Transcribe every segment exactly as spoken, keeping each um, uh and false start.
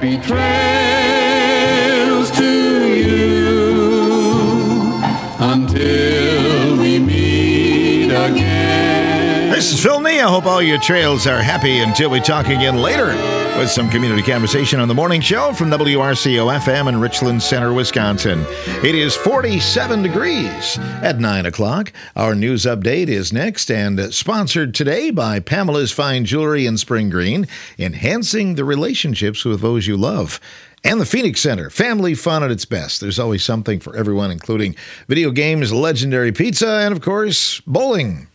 Happy trails to you until we meet again. This is Phil Nee. I hope all your trails are happy until we talk again later with some community conversation on the morning show from W R C O F M in Richland Center, Wisconsin. It is forty-seven degrees at nine o'clock. Our news update is next and sponsored today by Pamela's Fine Jewelry in Spring Green, enhancing the relationships with those you love. And the Phoenix Center, family fun at its best. There's always something for everyone, including video games, legendary pizza, and of course, bowling.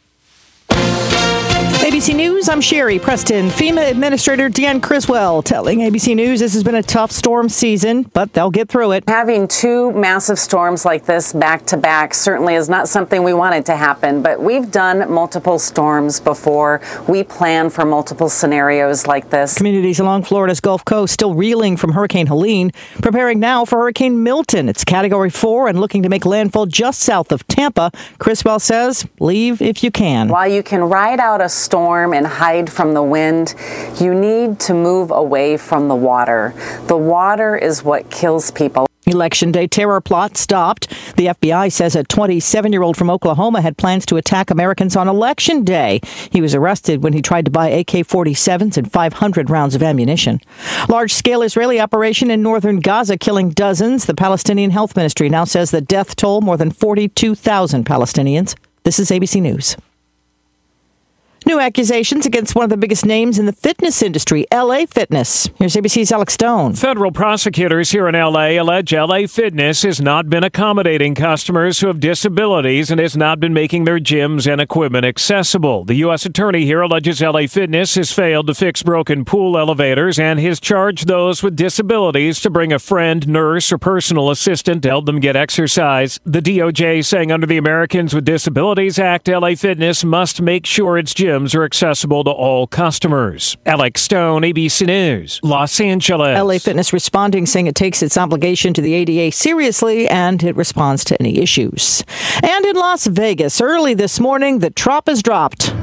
A B C News, I'm Sherry Preston. FEMA Administrator Deanne Criswell telling A B C News this has been a tough storm season, but they'll get through it. Having two massive storms like this back to back certainly is not something we wanted to happen, but we've done multiple storms before. We plan for multiple scenarios like this. Communities along Florida's Gulf Coast still reeling from Hurricane Helene, preparing now for Hurricane Milton. It's Category four and looking to make landfall just south of Tampa. Criswell says, leave if you can. While you can ride out a storm and hide from the wind, you need to move away from the water. The water is what kills people. Election day terror plot stopped. The F B I says a twenty-seven-year-old from Oklahoma had plans to attack Americans on Election Day. He was arrested when he tried to buy A K forty-sevens and five hundred rounds of ammunition. Large-scale Israeli operation in northern Gaza killing dozens. The Palestinian Health Ministry now says the death toll more than forty-two thousand Palestinians. This is A B C News. New accusations against one of the biggest names in the fitness industry, L A Fitness. Here's A B C's Alex Stone. Federal prosecutors here in L A allege L A Fitness has not been accommodating customers who have disabilities and has not been making their gyms and equipment accessible. The U S attorney here alleges L A Fitness has failed to fix broken pool elevators and has charged those with disabilities to bring a friend, nurse, or personal assistant to help them get exercise. The D O J saying under the Americans with Disabilities Act, L A Fitness must make sure its gyms are accessible to all customers. Alex Stone, A B C News, Los Angeles. L A Fitness responding, saying it takes its obligation to the A D A seriously and it responds to any issues. And in Las Vegas, early this morning, the trop is dropped.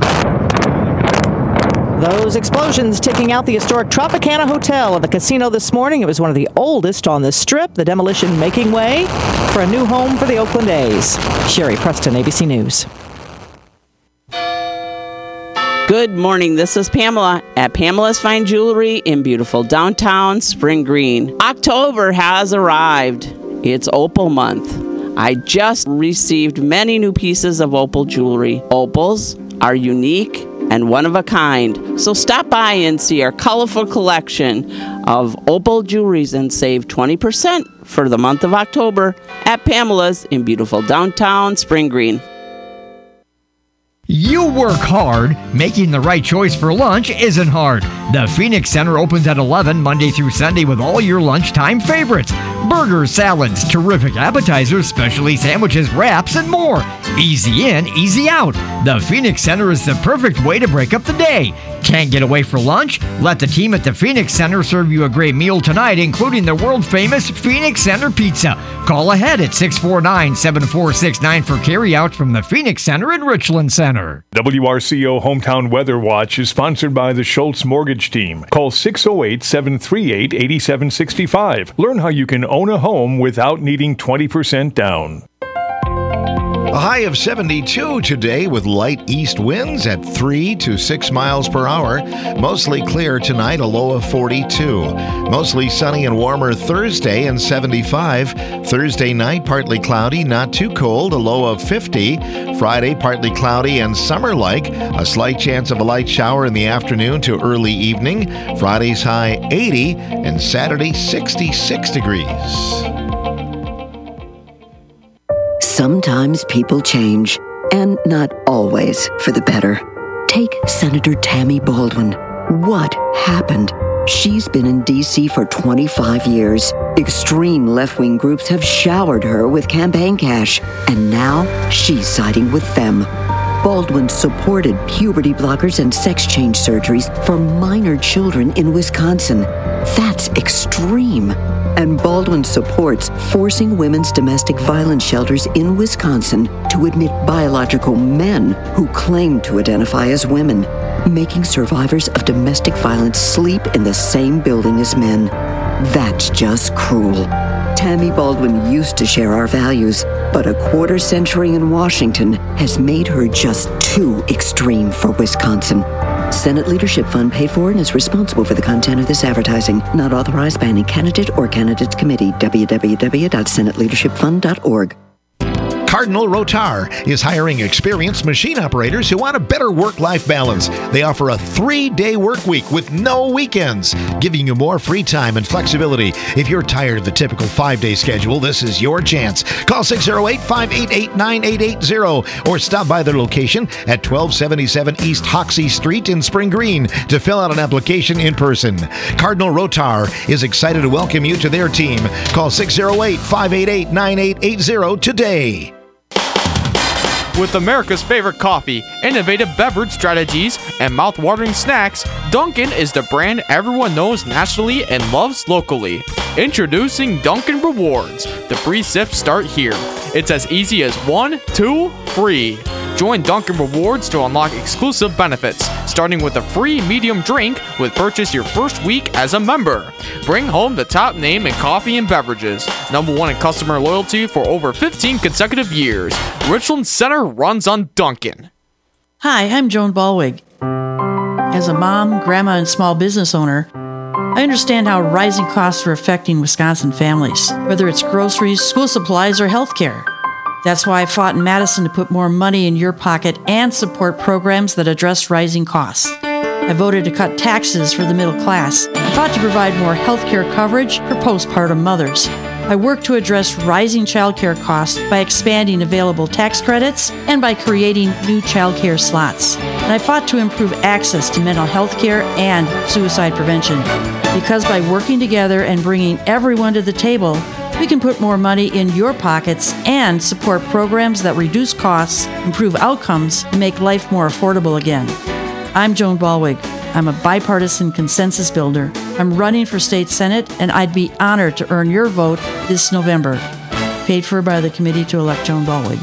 Those explosions taking out the historic Tropicana Hotel and the casino this morning. It was one of the oldest on the Strip. The demolition making way for a new home for the Oakland A's. Sherry Preston, A B C News. Good morning. This is Pamela at Pamela's Fine Jewelry in beautiful downtown Spring Green. October has arrived. It's Opal month. I just received many new pieces of opal jewelry. Opals are unique and one of a kind. So stop by and see our colorful collection of opal jewelries and save twenty percent for the month of October at Pamela's in beautiful downtown Spring Green. You work hard. Making the right choice for lunch isn't hard. The Phoenix Center opens at eleven Monday through Sunday with all your lunchtime favorites. Burgers, salads, terrific appetizers, specialty sandwiches, wraps, and more. Easy in, easy out. The Phoenix Center is the perfect way to break up the day. Can't get away for lunch? Let the team at the Phoenix Center serve you a great meal tonight, including the world-famous Phoenix Center Pizza. Call ahead at six four nine, seven four six nine for carryout from the Phoenix Center in Richland Center. W R C O Hometown Weather Watch is sponsored by the Schultz Mortgage Team. Call six oh eight, seven three eight, eight seven six five. Learn how you can own a home without needing twenty percent down. A high of seventy-two today with light east winds at three to six miles per hour. Mostly clear tonight, a low of forty-two. Mostly sunny and warmer Thursday and seventy-five. Thursday night, partly cloudy, not too cold, a low of fifty. Friday, partly cloudy and summer-like. A slight chance of a light shower in the afternoon to early evening. Friday's high eighty and Saturday sixty-six degrees. Sometimes people change, and not always for the better. Take Senator Tammy Baldwin. What happened? She's been in D C for twenty-five years. Extreme left-wing groups have showered her with campaign cash, and now she's siding with them. Baldwin supported puberty blockers and sex change surgeries for minor children in Wisconsin. That's extreme. And Baldwin supports forcing women's domestic violence shelters in Wisconsin to admit biological men who claim to identify as women, making survivors of domestic violence sleep in the same building as men. That's just cruel. Tammy Baldwin used to share our values, but a quarter century in Washington has made her just too extreme for Wisconsin. Senate Leadership Fund paid for and is responsible for the content of this advertising. Not authorized by any candidate or candidates committee. w w w dot senate leadership fund dot org. Cardinal Rotar is hiring experienced machine operators who want a better work-life balance. They offer a three-day work week with no weekends, giving you more free time and flexibility. If you're tired of the typical five-day schedule, this is your chance. Call six oh eight, five eight eight, nine eight eight zero or stop by their location at twelve seventy-seven East Hoxie Street in Spring Green to fill out an application in person. Cardinal Rotar is excited to welcome you to their team. Call six oh eight, five eight eight, nine eight eight zero today. With America's favorite coffee, innovative beverage strategies, and mouth-watering snacks, Dunkin' is the brand everyone knows nationally and loves locally. Introducing Dunkin' Rewards. The free sips start here. It's as easy as one, two, free. Join Dunkin' Rewards to unlock exclusive benefits, starting with a free medium drink with purchase your first week as a member. Bring home the top name in coffee and beverages. Number one in customer loyalty for over fifteen consecutive years. Richland Center runs on Dunkin'. Hi, I'm Joan Balwig. As a mom, grandma, and small business owner, I understand how rising costs are affecting Wisconsin families, whether it's groceries, school supplies, or healthcare. That's why I fought in Madison to put more money in your pocket and support programs that address rising costs. I voted to cut taxes for the middle class. I fought to provide more health care coverage for postpartum mothers. I worked to address rising child care costs by expanding available tax credits and by creating new child care slots. And I fought to improve access to mental health care and suicide prevention. Because by working together and bringing everyone to the table, we can put more money in your pockets and support programs that reduce costs, improve outcomes, and make life more affordable again. I'm Joan Balwig. I'm a bipartisan consensus builder. I'm running for state senate, and I'd be honored to earn your vote this November. Paid for by the Committee to Elect Joan Balwig.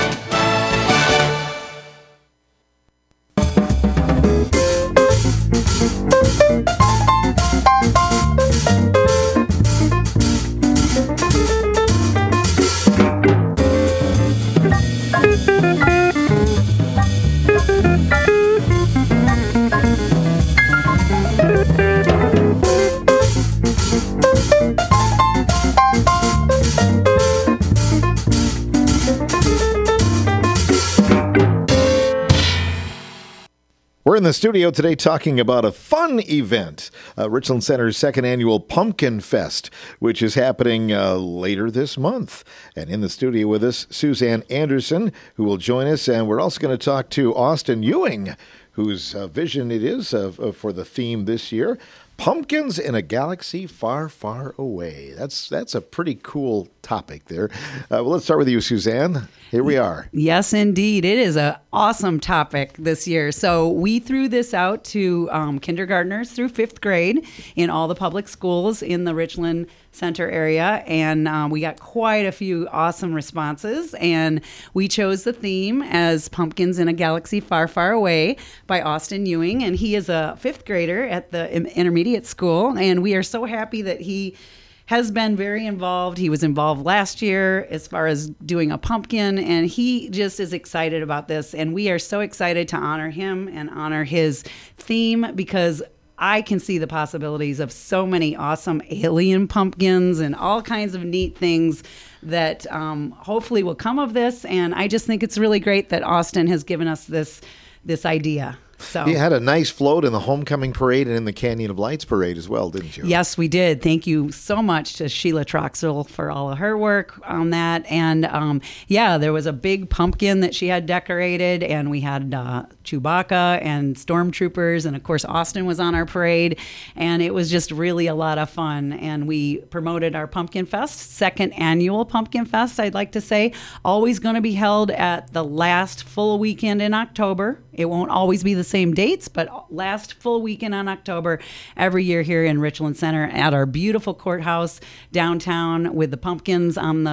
We're in the studio today talking about a fun event, uh, Richland Center's second annual Pumpkin Fest, which is happening uh, later this month. And in the studio with us, Suzanne Anderson, who will join us. And we're also going to talk to Austin Ewing, whose uh, vision it is uh, for the theme this year. Pumpkins in a Galaxy Far, Far Away. That's that's a pretty cool topic there. Uh, well, let's start with you, Suzanne. Here we are. Yes, indeed. It is an awesome topic this year. So we threw this out to um, kindergartners through fifth grade in all the public schools in the Richland Center area, and um, we got quite a few awesome responses, and we chose the theme as Pumpkins in a Galaxy Far, Far Away by Austin Ewing, and he is a fifth grader at the intermediate school, and we are so happy that he has been very involved. He was involved last year as far as doing a pumpkin, and he just is excited about this, and we are so excited to honor him and honor his theme, because I can see the possibilities of so many awesome alien pumpkins and all kinds of neat things that um, hopefully will come of this. And I just think it's really great that Austin has given us this this idea. So you had a nice float in the homecoming parade and in the Canyon of Lights parade as well, didn't you? Yes, we did. Thank you so much to Sheila Troxel for all of her work on that. And um, yeah, there was a big pumpkin that she had decorated, and we had uh, Chewbacca and stormtroopers, and of course Austin was on our parade, and it was just really a lot of fun. And we promoted our Pumpkin Fest, second annual Pumpkin Fest, I'd like to say, always going to be held at the last full weekend in October. It won't always be the same dates, but last full weekend in October every year here in Richland Center at our beautiful courthouse downtown, with the pumpkins on the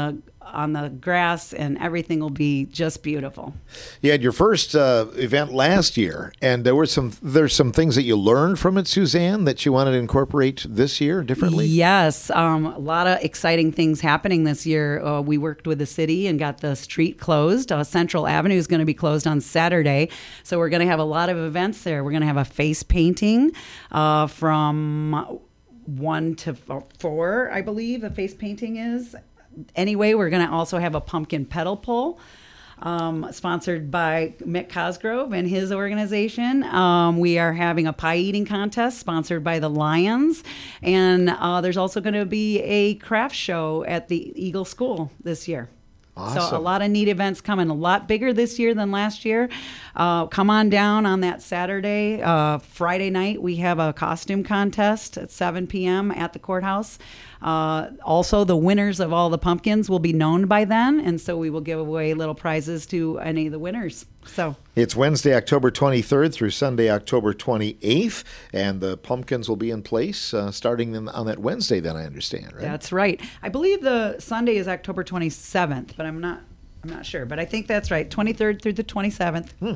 on the grass, and everything will be just beautiful. You had your first uh, event last year, and there were some there's some things that you learned from it, Suzanne, that you wanted to incorporate this year differently. Yes, um, a lot of exciting things happening this year. Uh, we worked with the city and got the street closed. Uh, Central Avenue is going to be closed on Saturday, so we're going to have a lot of events there. We're going to have a face painting uh, from one to four, I believe. The face painting is. Anyway, we're going to also have a pumpkin pedal pull. Um, sponsored by Mick Cosgrove and his organization. Um, we are having a pie eating contest sponsored by the Lions. And uh, there's also going to be a craft show at the Eagle School this year. Awesome. So a lot of neat events coming, a lot bigger this year than last year. Uh, come on down on that Saturday. Uh, Friday night, we have a costume contest at seven p.m. at the courthouse. Uh, also, the winners of all the pumpkins will be known by then, and so we will give away little prizes to any of the winners. So it's Wednesday, October twenty-third through Sunday, October twenty-eighth, and the pumpkins will be in place uh, starting on that Wednesday, then I understand, right? That's right. I believe the Sunday is October twenty-seventh, but I'm not I'm not sure. But I think that's right, twenty-third through the twenty-seventh. Hmm.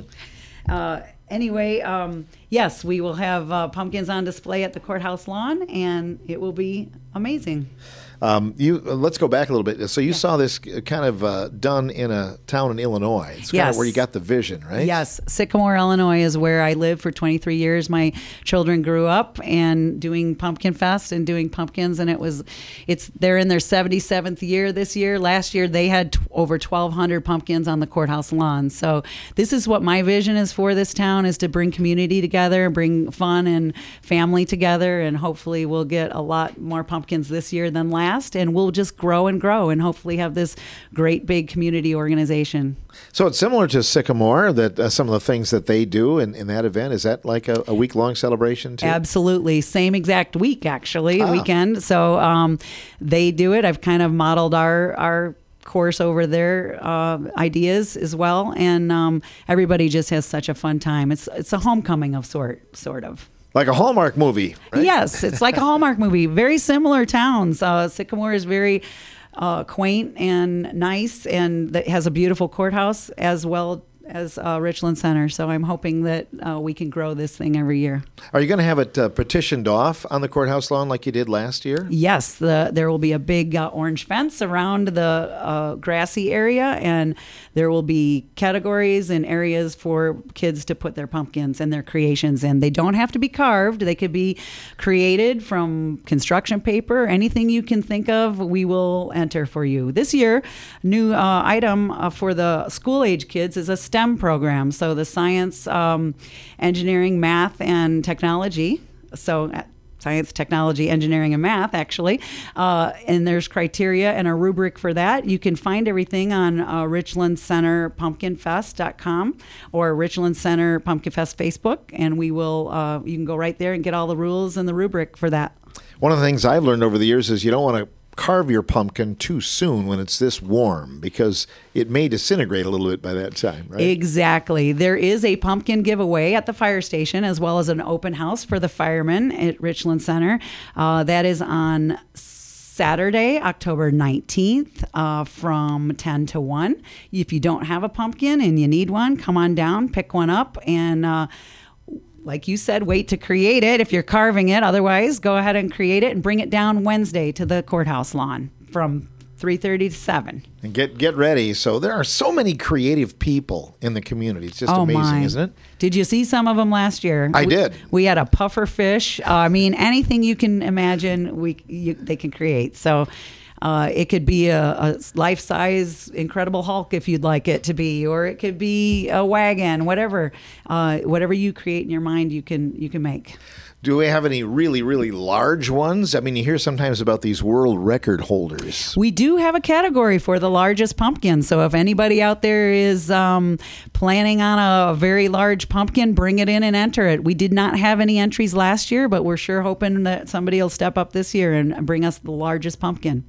Uh, anyway, um, yes, we will have uh, pumpkins on display at the courthouse lawn, and it will be amazing. Um, you uh, let's go back a little bit. So you yeah. saw this kind of uh, done in a town in Illinois. It's kind yes. of where you got the vision, right? Yes, Sycamore, Illinois is where I lived for twenty-three years. My children grew up and doing Pumpkin Fest and doing pumpkins, and it was, it's they're in their seventy-seventh year this year. Last year they had t- over twelve hundred pumpkins on the courthouse lawn. So this is what my vision is for this town: is to bring community together, bring fun and family together, and hopefully we'll get a lot more pumpkins this year than last. And we'll just grow and grow and hopefully have this great big community organization. So it's similar to Sycamore, that uh, some of the things that they do in, in that event. Is that like a, a week-long celebration too? Absolutely. Same exact week, actually, ah. weekend. So um, they do it. I've kind of modeled our our course over their uh, ideas as well. And um, everybody just has such a fun time. It's it's a homecoming of sort, sort of. Like a Hallmark movie, right? Yes, it's like a Hallmark movie. Very similar towns. Uh, Sycamore is very uh, quaint and nice, and that has a beautiful courthouse as well as uh, Richland Center. So I'm hoping that uh, we can grow this thing every year. Are you going to have it uh, petitioned off on the courthouse lawn like you did last year? Yes, the, there will be a big uh, orange fence around the uh, grassy area, and there will be categories and areas for kids to put their pumpkins and their creations in. They don't have to be carved. They could be created from construction paper. Anything you can think of, we will enter for you. This year, new uh, item uh, for the school-age kids is a STEM program. So the science, um, engineering, math, and technology. So uh, science, technology, engineering, and math, actually. Uh, and there's criteria and a rubric for that. You can find everything on uh, Richland Center Pumpkin Fest dot com or Richland Center Pumpkin Fest Facebook, and we will. Uh, you can go right there and get all the rules and the rubric for that. One of the things I've learned over the years is you don't want to carve your pumpkin too soon when it's this warm, because it may disintegrate a little bit by that time, right? Exactly. There is a pumpkin giveaway at the fire station, as well as an open house for the firemen at Richland Center. Uh, that is on Saturday, October nineteenth, uh, from ten to one. If you don't have a pumpkin and you need one, come on down, pick one up, and uh, like you said, wait to create it if you're carving it. Otherwise, go ahead and create it and bring it down Wednesday to the courthouse lawn from three thirty to seven. And get get ready. So there are so many creative people in the community. It's just oh amazing, my. isn't it? Did you see some of them last year? I we, did. We had a puffer fish. Uh, I mean, anything you can imagine, we you, they can create. So Uh, it could be a, a life-size Incredible Hulk if you'd like it to be, or it could be a wagon, whatever. Uh, whatever you create in your mind, you can you can make. Do we have any really, really large ones? I mean, you hear sometimes about these world record holders. We do have a category for the largest pumpkin. So if anybody out there is um, planning on a very large pumpkin, bring it in and enter it. We did not have any entries last year, but we're sure hoping that somebody will step up this year and bring us the largest pumpkin.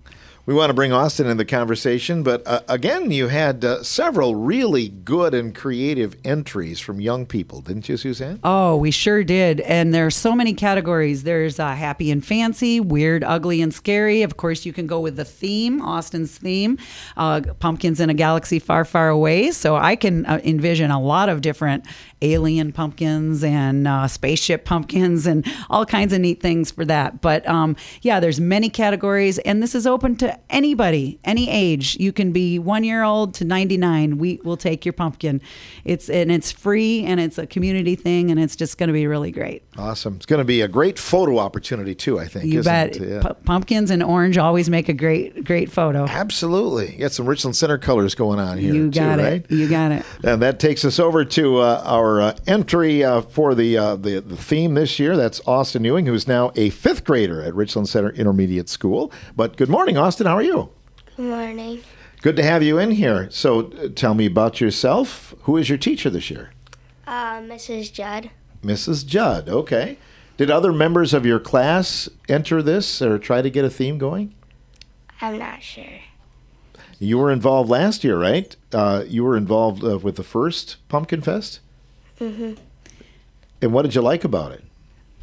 We want to bring Austin in the conversation, but uh, again, you had uh, several really good and creative entries from young people, didn't you, Suzanne? Oh, we sure did. And there's so many categories. There's uh, happy and fancy, weird, ugly, and scary. Of course, you can go with the theme, Austin's theme, uh, pumpkins in a galaxy far, far away. So I can uh, envision a lot of different alien pumpkins and uh, spaceship pumpkins and all kinds of neat things for that. But um, yeah, there's many categories, and this is open to anybody, any age. You can be one year old to ninety-nine. We will take your pumpkin. It's and it's free, and it's a community thing, and it's just going to be really great. Awesome. It's going to be a great photo opportunity too, I think. You isn't bet. It? Yeah. P- pumpkins and orange always make a great, great photo. Absolutely. You got some Richland Center colors going on here. You got too, it. Right? You got it. And that takes us over to uh, our uh, entry uh, for the, uh, the the theme this year. That's Austin Ewing, who is now a fifth grader at Richland Center Intermediate School. But good morning, Austin. How are you? Good morning. Good to have you in here. So uh, tell me about yourself. Who is your teacher this year? Uh, Missus Judd. Missus Judd. Okay. Did other members of your class enter this or try to get a theme going? I'm not sure. You were involved last year, right? Uh, you were involved uh, with the first Pumpkin Fest? Mm-hmm. And what did you like about it?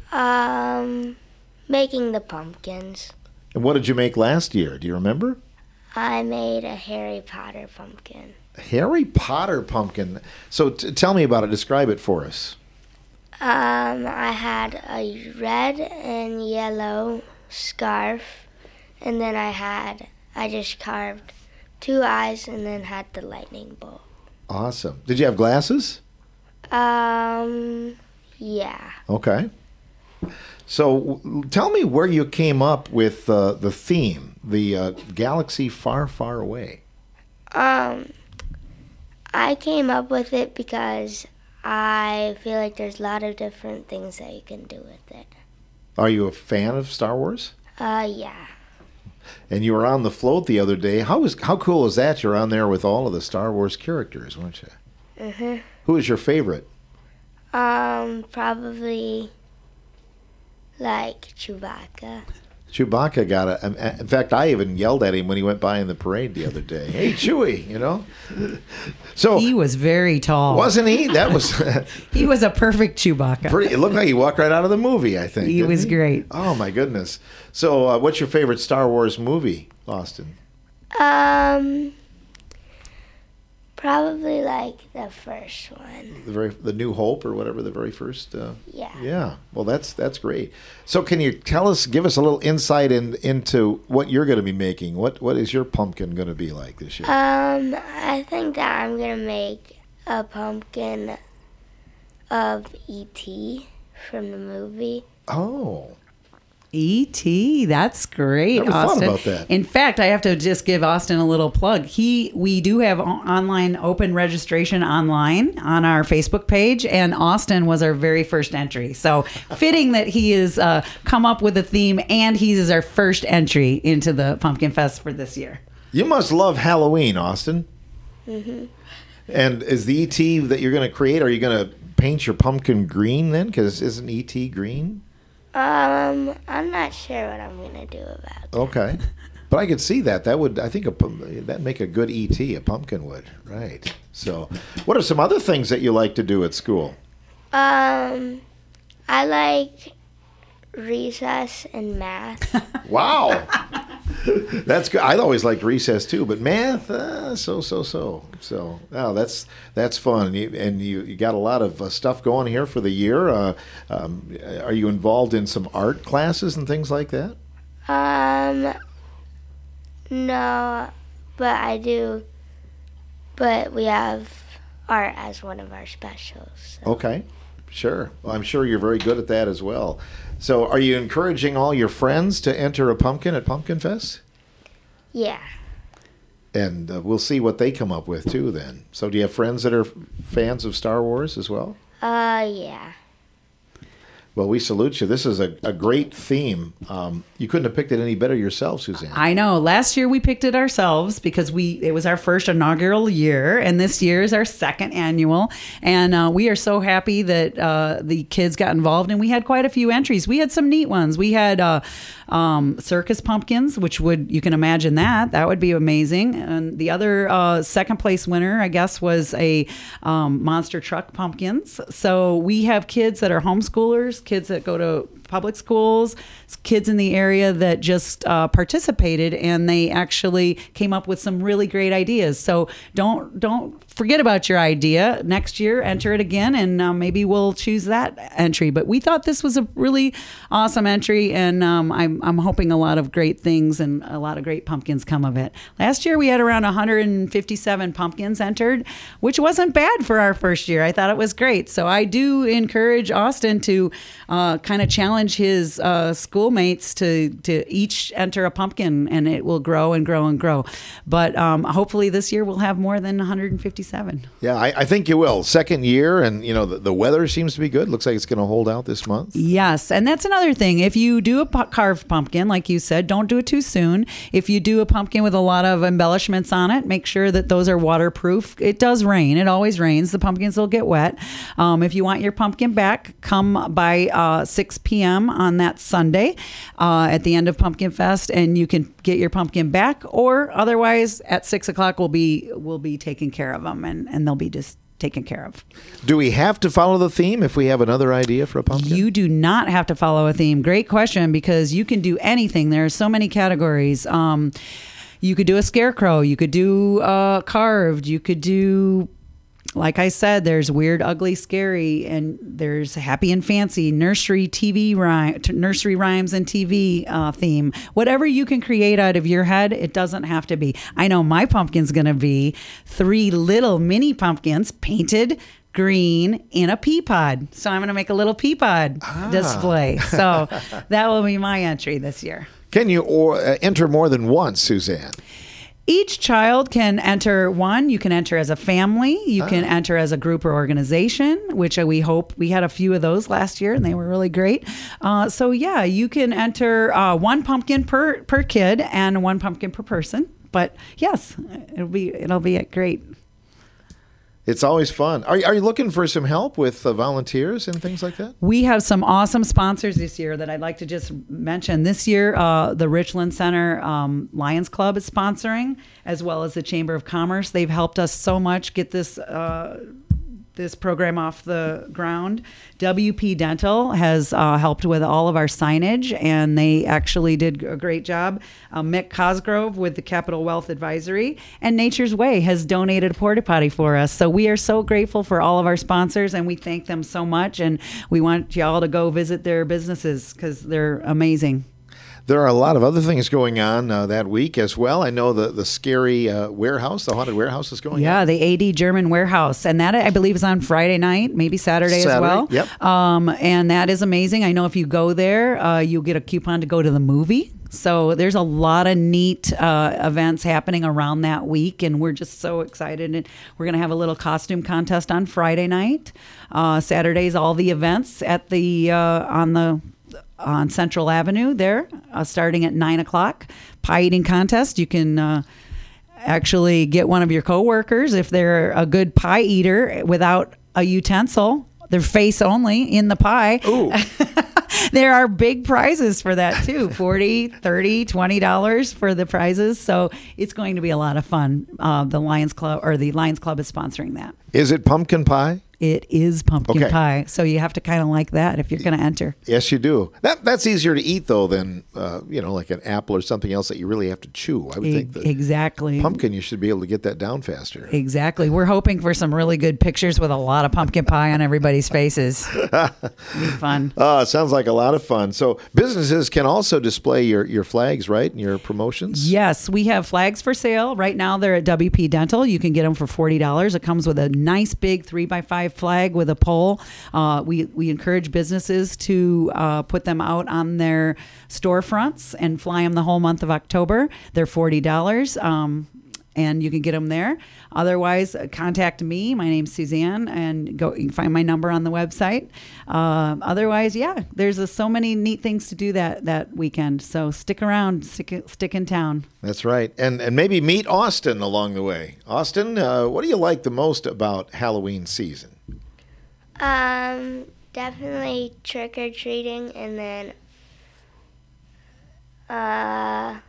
Um, making the pumpkins. And what did you make last year? Do you remember? I made a Harry Potter pumpkin. Harry Potter pumpkin. So t- tell me about it. Describe it for us. Um, I had a red and yellow scarf, and then I had, I just carved two eyes and then had the lightning bolt. Awesome. Did you have glasses? Um, yeah. Okay. So w- tell me where you came up with uh, the theme, the uh, galaxy far, far away. Um, I came up with it because I feel like there's a lot of different things that you can do with it. Are you a fan of Star Wars? Uh, yeah. And you were on the float the other day. How is how cool is that? You're on there with all of the Star Wars characters, weren't you? Mhm. Who is your favorite? Um, probably like Chewbacca. Chewbacca got a. In fact, I even yelled at him when he went by in the parade the other day. Hey, Chewie, you know. So he was very tall, wasn't he? That was. He was a perfect Chewbacca. Pretty, it looked like he walked right out of the movie. I think he was he? great. Oh my goodness! So, uh, what's your favorite Star Wars movie, Austin? Um, probably like the first one. The very, the New Hope or whatever, the very first. Uh, yeah. Yeah. Well, that's that's great. So, can you tell us, give us a little insight in, into what you're going to be making? What what is your pumpkin going to be like this year? Um, I think that I'm gonna make a pumpkin of E T from the movie. Oh. E T That's great, Never Austin. thought about that. In fact, I have to just give Austin a little plug. He, we do have o- online open registration online on our Facebook page, and Austin was our very first entry. So fitting that he has uh, come up with a theme, and he is our first entry into the Pumpkin Fest for this year. You must love Halloween, Austin. Mm-hmm. And is the E T that you're going to create? Are you going to paint your pumpkin green then? Because isn't E T green? Um, I'm not sure what I'm gonna do about it. Okay, but I could see that. That would, I think, a, that'd make a good E T. A pumpkin would, right? So, what are some other things that you like to do at school? Um, I like recess and math. Wow, that's good. I always liked recess too, but math, uh, so so so so. Oh, that's that's fun. You, and you you got a lot of uh, stuff going here for the year. Uh, um, are you involved in some art classes and things like that? Um, no, but I do. But we have art as one of our specials. So. Okay, sure. Well, I'm sure you're very good at that as well. So, are you encouraging all your friends to enter a pumpkin at Pumpkin Fest? Yeah. And uh, we'll see what they come up with too. Then. So, do you have friends that are fans of Star Wars as well? Uh, yeah. Well, we salute you. This is a, a great theme. Um, you couldn't have picked it any better yourself, Suzanne. I know. Last year we picked it ourselves because we it was our first inaugural year, and this year is our second annual. And uh, we are so happy that uh, the kids got involved, and we had quite a few entries. We had some neat ones. We had uh, um, circus pumpkins, which would you can imagine that that would be amazing. And the other uh, second place winner, I guess, was a um, monster truck pumpkins. So we have kids that are homeschoolers, kids that go to public schools, kids in the area that just uh, participated, and they actually came up with some really great ideas. So don't don't forget about your idea. Next year, enter it again, and uh, maybe we'll choose that entry. But we thought this was a really awesome entry, and um, I'm I'm hoping a lot of great things and a lot of great pumpkins come of it. Last year, we had around one hundred fifty-seven pumpkins entered, which wasn't bad for our first year. I thought it was great. So I do encourage Austin to uh, kind of challenge his uh, schoolmates to to each enter a pumpkin, and it will grow and grow and grow. But um, hopefully this year we'll have more than one hundred fifty-seven. Yeah, I, I think you will. Second year, and you know the, the weather seems to be good. Looks like it's going to hold out this month. Yes, and that's another thing. If you do a pu- carved pumpkin, like you said, don't do it too soon. If you do a pumpkin with a lot of embellishments on it, make sure that those are waterproof. It does rain. It always rains. The pumpkins will get wet. Um, if you want your pumpkin back, come by uh, six p.m. on that Sunday uh, at the end of Pumpkin Fest, and you can get your pumpkin back, or otherwise at six o'clock we'll be we'll be taking care of them, and, and they'll be just taken care of. Do we have to follow the theme if we have another idea for a pumpkin? You do not have to follow a theme. Great question, because you can do anything. There are so many categories. Um, you could do a scarecrow. You could do uh, carved. You could do, like I said, there's weird, ugly, scary, and there's happy and fancy, nursery T V rhyme, nursery rhymes and T V uh, theme. Whatever you can create out of your head, it doesn't have to be. I know my pumpkin's going to be three little mini pumpkins painted green in a pea pod. So I'm going to make a little pea pod ah. display. So that will be my entry this year. Can you or, uh, enter more than once, Suzanne? Each child can enter one. You can enter as a family. You can ah. enter as a group or organization, which we hope we had a few of those last year, and they were really great. Uh, so yeah, you can enter uh, one pumpkin per per kid and one pumpkin per person. But yes, it'll be it'll be great. It's always fun. Are, are you looking for some help with uh, volunteers and things like that? We have some awesome sponsors this year that I'd like to just mention. This year, uh, the Richland Center um, Lions Club is sponsoring, as well as the Chamber of Commerce. They've helped us so much get this uh, this program off the ground. W P Dental has uh, helped with all of our signage, and they actually did a great job. Uh, Mick Cosgrove with the Capital Wealth Advisory, and Nature's Way has donated a porta potty for us. So we are so grateful for all of our sponsors, and we thank them so much, and we want y'all to go visit their businesses because they're amazing. There are a lot of other things going on uh, that week as well. I know the the scary uh, warehouse, the haunted warehouse is going yeah, on. Yeah, the A D German warehouse. And that, I believe, is on Friday night, maybe Saturday, Saturday as well. Yep. Um, and that is amazing. I know if you go there, uh, you'll get a coupon to go to the movie. So there's a lot of neat uh, events happening around that week, and we're just so excited. And we're going to have a little costume contest on Friday night. Uh, Saturday's all the events at the uh, on the on Central Avenue there, uh, starting at nine o'clock. Pie eating contest. You can uh, actually get one of your coworkers, if they're a good pie eater, without a utensil, their face only in the pie. Ooh. There are big prizes for that too. forty, thirty, twenty dollars for the prizes. So it's going to be a lot of fun. Uh, the Lions Club or the Lions Club is sponsoring that. Is it pumpkin pie? It is pumpkin Okay. pie. So you have to kind of like that if you're going to enter. Yes, you do. That that's easier to eat though than uh, you know, like an apple or something else that you really have to chew. I would E- think that exactly. pumpkin, you should be able to get that down faster. Exactly. We're hoping for some really good pictures with a lot of pumpkin pie on everybody's faces. Be fun. Oh, it sounds like a lot of fun. So businesses can also display your, your flags, right, and your promotions? Yes, we have flags for sale. Right now they're at W P Dental. You can get them for forty dollars. It comes with a nice big three by five flag with a pole. Uh, we, we encourage businesses to uh, put them out on their storefronts and fly them the whole month of October. They're forty dollars. Um, and you can get them there. Otherwise, uh, contact me. My name's Suzanne, and go. You can find my number on the website. Um, otherwise, yeah, there's uh, so many neat things to do that that weekend. So stick around, stick stick in town. That's right, and and maybe meet Austin along the way. Austin, uh, what do you like the most about Halloween season? Um, definitely trick or treating, and then uh,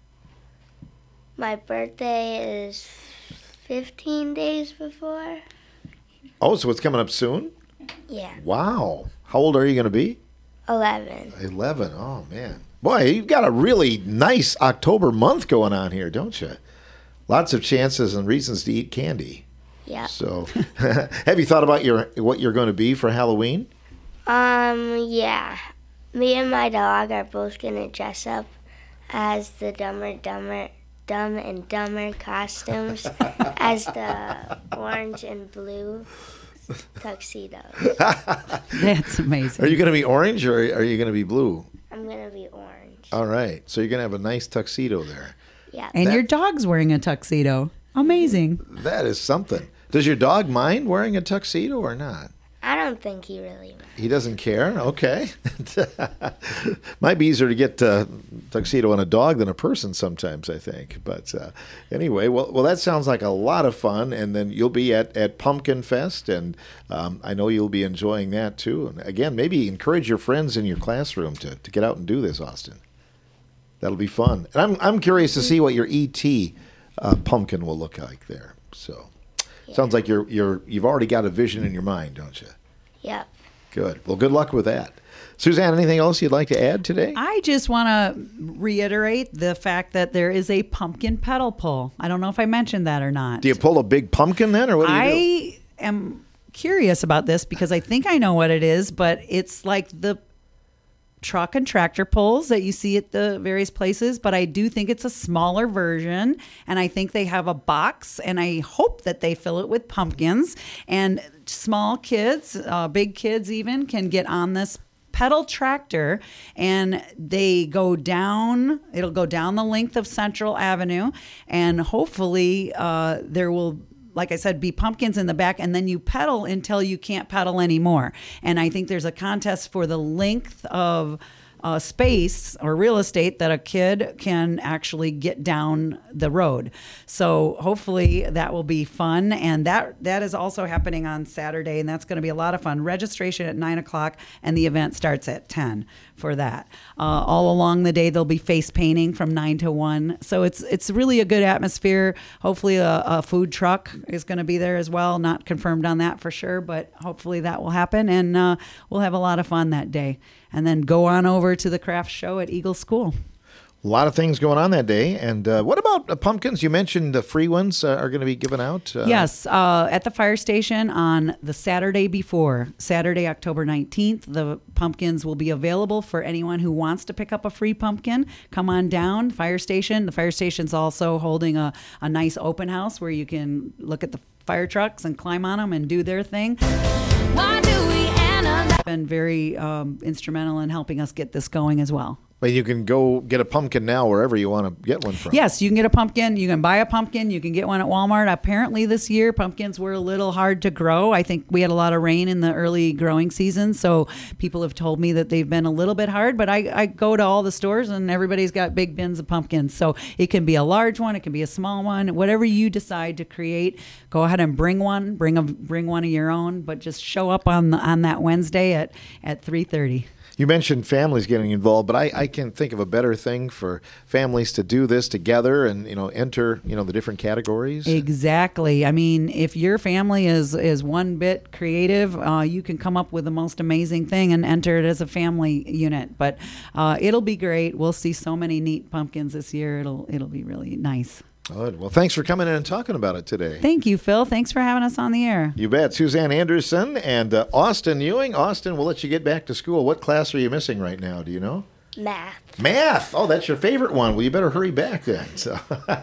my birthday is fifteen days before. Oh, so it's coming up soon? Yeah. Wow. How old are you going to be? Eleven. Eleven. Oh man, boy, you've got a really nice October month going on here, don't you? Lots of chances and reasons to eat candy. Yeah. So, have you thought about your what you're going to be for Halloween? Um, yeah. Me and my dog are both gonna dress up as the Dumber Dumber Dumb and Dumber costumes as the orange and blue tuxedos. That's amazing. Are you going to be orange or are you going to be blue? I'm gonna be orange. All right. So you're going to have a nice tuxedo there. Yeah. And That- your dog's wearing a tuxedo. Amazing. That is something. Does your dog mind wearing a tuxedo or not? I don't think he really minds. He doesn't care? Okay. Might be easier to get a tuxedo on a dog than a person sometimes, I think. But uh, anyway, well, well, that sounds like a lot of fun. And then you'll be at, at Pumpkin Fest, and um, I know you'll be enjoying that too. And again, maybe encourage your friends in your classroom to, to get out and do this, Austin. That'll be fun. And I'm, I'm curious to see what your E T uh, pumpkin will look like there. So Yeah. sounds like you're, you're, you've already got a vision in your mind, don't you? Yep. Good. Well, good luck with that. Suzanne, anything else you'd like to add today? I just want to reiterate the fact that there is a pumpkin pedal pull. I don't know if I mentioned that or not. Do you pull a big pumpkin then, or what do you do? I am curious about this because I think I know what it is, but it's like the truck and tractor pulls that you see at the various places, but I do think it's a smaller version, and I think they have a box, and I hope that they fill it with pumpkins, and small kids, uh, big kids even, can get on this pedal tractor, and they go down, it'll go down the length of Central Avenue, and hopefully uh, there will, like I said, be pumpkins in the back, and then you pedal until you can't pedal anymore. And I think there's a contest for the length of uh, space or real estate that a kid can actually get down the road. So hopefully that will be fun. And that that is also happening on Saturday, and that's going to be a lot of fun. Registration at nine o'clock, and the event starts at ten for that. Uh, all along the day, there'll be face painting from nine to one. So it's it's really a good atmosphere. Hopefully a, a food truck is going to be there as well. Not confirmed on that for sure, but hopefully that will happen. And uh, we'll have a lot of fun that day. And then go on over to the craft show at Eagle School. A lot of things going on that day. And uh, what about uh, pumpkins? You mentioned the free ones uh, are going to be given out. Uh, Yes, uh, at the fire station on the Saturday before, Saturday, October nineteenth, the pumpkins will be available for anyone who wants to pick up a free pumpkin. Come on down, fire station. The fire station's also holding a, a nice open house where you can look at the fire trucks and climb on them and do their thing. Why do we analyze? Been very um, instrumental in helping us get this going as well. But you can go get a pumpkin now wherever you want to get one from. Yes, you can get a pumpkin. You can buy a pumpkin. You can get one at Walmart. Apparently this year, pumpkins were a little hard to grow. I think we had a lot of rain in the early growing season, so people have told me that they've been a little bit hard, but I, I go to all the stores and everybody's got big bins of pumpkins. So it can be a large one. It can be a small one. Whatever you decide to create, go ahead and bring one. Bring a bring one of your own, but just show up on the, on that Wednesday at, at three thirty. You mentioned families getting involved, but I, I can think of a better thing for families to do this together and, you know, enter, you know, the different categories. Exactly. I mean, if your family is, is one bit creative, uh, you can come up with the most amazing thing and enter it as a family unit. But uh, it'll be great. We'll see so many neat pumpkins this year. It'll it'll be really nice. Good. Well, thanks for coming in and talking about it today. Thank you, Phil. Thanks for having us on the air. You bet. Suzanne Anderson and uh, Austin Ewing. Austin, we'll let you get back to school. What class are you missing right now? Do you know? Math. Math. Oh, that's your favorite one. Well, you better hurry back then. So,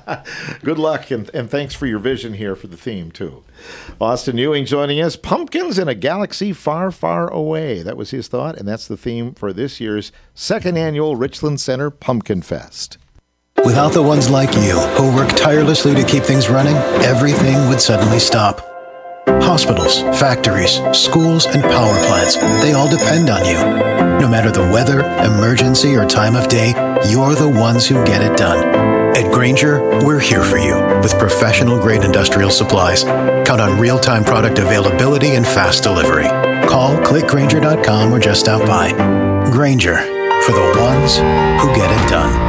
good luck, and, and thanks for your vision here for the theme, too. Austin Ewing joining us. Pumpkins in a galaxy far, far away. That was his thought, and that's the theme for this year's second annual Richland Center Pumpkin Fest. Without the ones like you, who work tirelessly to keep things running, everything would suddenly stop. Hospitals, factories, schools, and power plants, they all depend on you. No matter the weather, emergency, or time of day, you're the ones who get it done. At Grainger, we're here for you with professional-grade industrial supplies. Count on real-time product availability and fast delivery. Call, click Grainger dot com, or just stop by. Grainger, for the ones who get it done.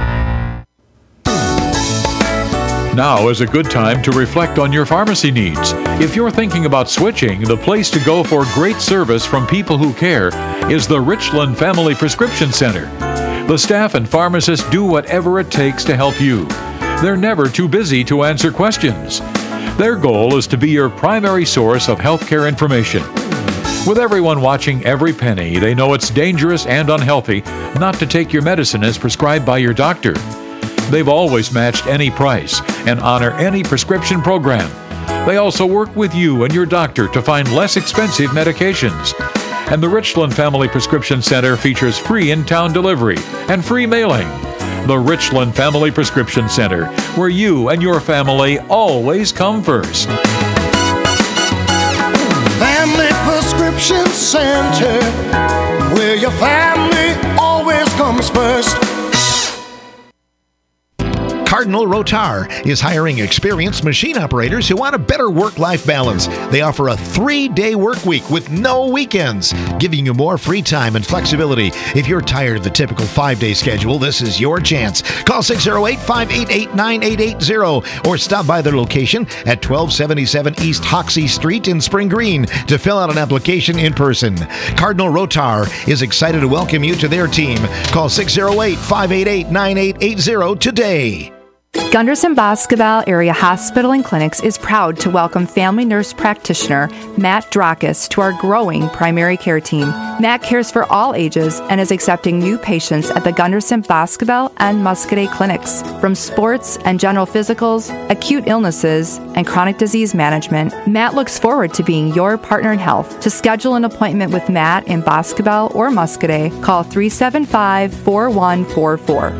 Now is a good time to reflect on your pharmacy needs. If you're thinking about switching, the place to go for great service from people who care is the Richland Family Prescription Center. The staff and pharmacists do whatever it takes to help you. They're never too busy to answer questions. Their goal is to be your primary source of healthcare information. With everyone watching every penny, they know it's dangerous and unhealthy not to take your medicine as prescribed by your doctor. They've always matched any price and honor any prescription program. They also work with you and your doctor to find less expensive medications. And the Richland Family Prescription Center features free in-town delivery and free mailing. The Richland Family Prescription Center, where you and your family always come first. Family Prescription Center, where your family always comes first. Cardinal Rotar is hiring experienced machine operators who want a better work-life balance. They offer a three-day work week with no weekends, giving you more free time and flexibility. If you're tired of the typical five-day schedule, this is your chance. Call six oh eight, five eight eight, nine eight eight zero or stop by their location at twelve seventy-seven East Hoxie Street in Spring Green to fill out an application in person. Cardinal Rotar is excited to welcome you to their team. Call six oh eight, five eight eight, nine eight eight zero today. Gunderson Boscobel Area Hospital and Clinics is proud to welcome family nurse practitioner Matt Drakis to our growing primary care team. Matt cares for all ages and is accepting new patients at the Gunderson Boscobel and Muscadet clinics. From sports and general physicals, acute illnesses, and chronic disease management, Matt looks forward to being your partner in health. To schedule an appointment with Matt in Boscobel or Muscadet, call three seven five, four one four four.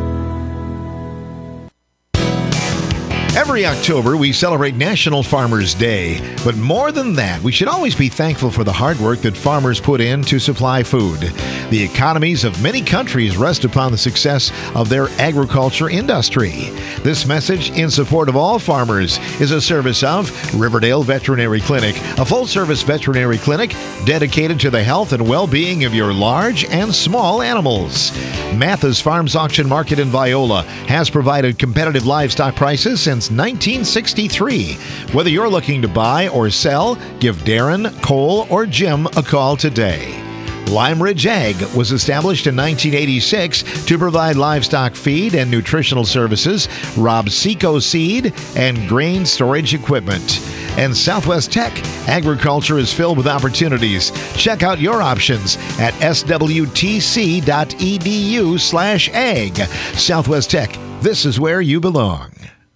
Every October, we celebrate National Farmers Day. But more than that, we should always be thankful for the hard work that farmers put in to supply food. The economies of many countries rest upon the success of their agriculture industry. This message in support of all farmers is a service of Riverdale Veterinary Clinic, a full-service veterinary clinic dedicated to the health and well-being of your large and small animals. Mathis Farms Auction Market in Viola has provided competitive livestock prices since nineteen sixty-three. Whether you're looking to buy or sell, give Darren, Cole, or Jim a call today. Lime Ridge Ag was established in nineteen eighty-six to provide livestock feed and nutritional services, Rob Seco seed, and grain storage equipment. And Southwest Tech, agriculture is filled with opportunities. Check out your options at s w t c dot e d u slash ag. Southwest Tech, this is where you belong.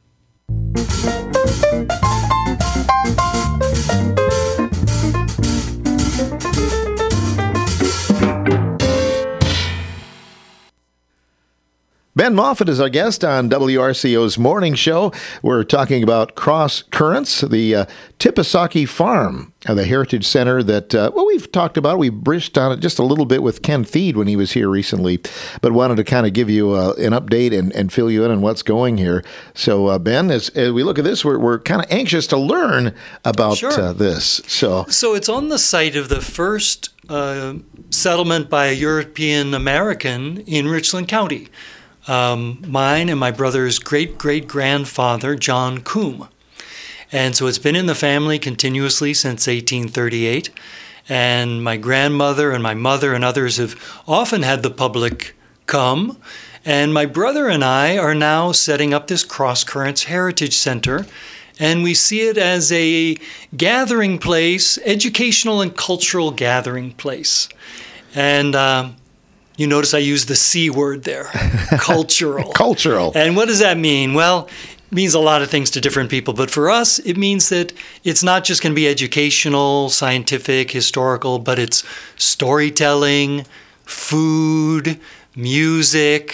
Ben Moffitt is our guest on W R C O's Morning Show. We're talking about Cross Currents, the uh, Tipisaki Farm, uh, the Heritage Center that, uh, well, we've talked about. We brished on it just a little bit with Ken Thied when he was here recently, but wanted to kind of give you uh, an update and, and fill you in on what's going here. So, uh, Ben, as, as we look at this, we're, we're kind of anxious to learn about Sure. uh, this. So, So it's on the site of the first uh, settlement by a European American in Richland County. Um, mine and my brother's great-great-grandfather, John Coombe. And so it's been in the family continuously since eighteen thirty-eight. And my grandmother and my mother and others have often had the public come. And my brother and I are now setting up this Cross Currents Heritage Center. And we see it as a gathering place, educational and cultural gathering place. And uh, you notice I use the C word there, cultural. Cultural. And what does that mean? Well, it means a lot of things to different people. But for us, it means that it's not just going to be educational, scientific, historical, but it's storytelling, food, music,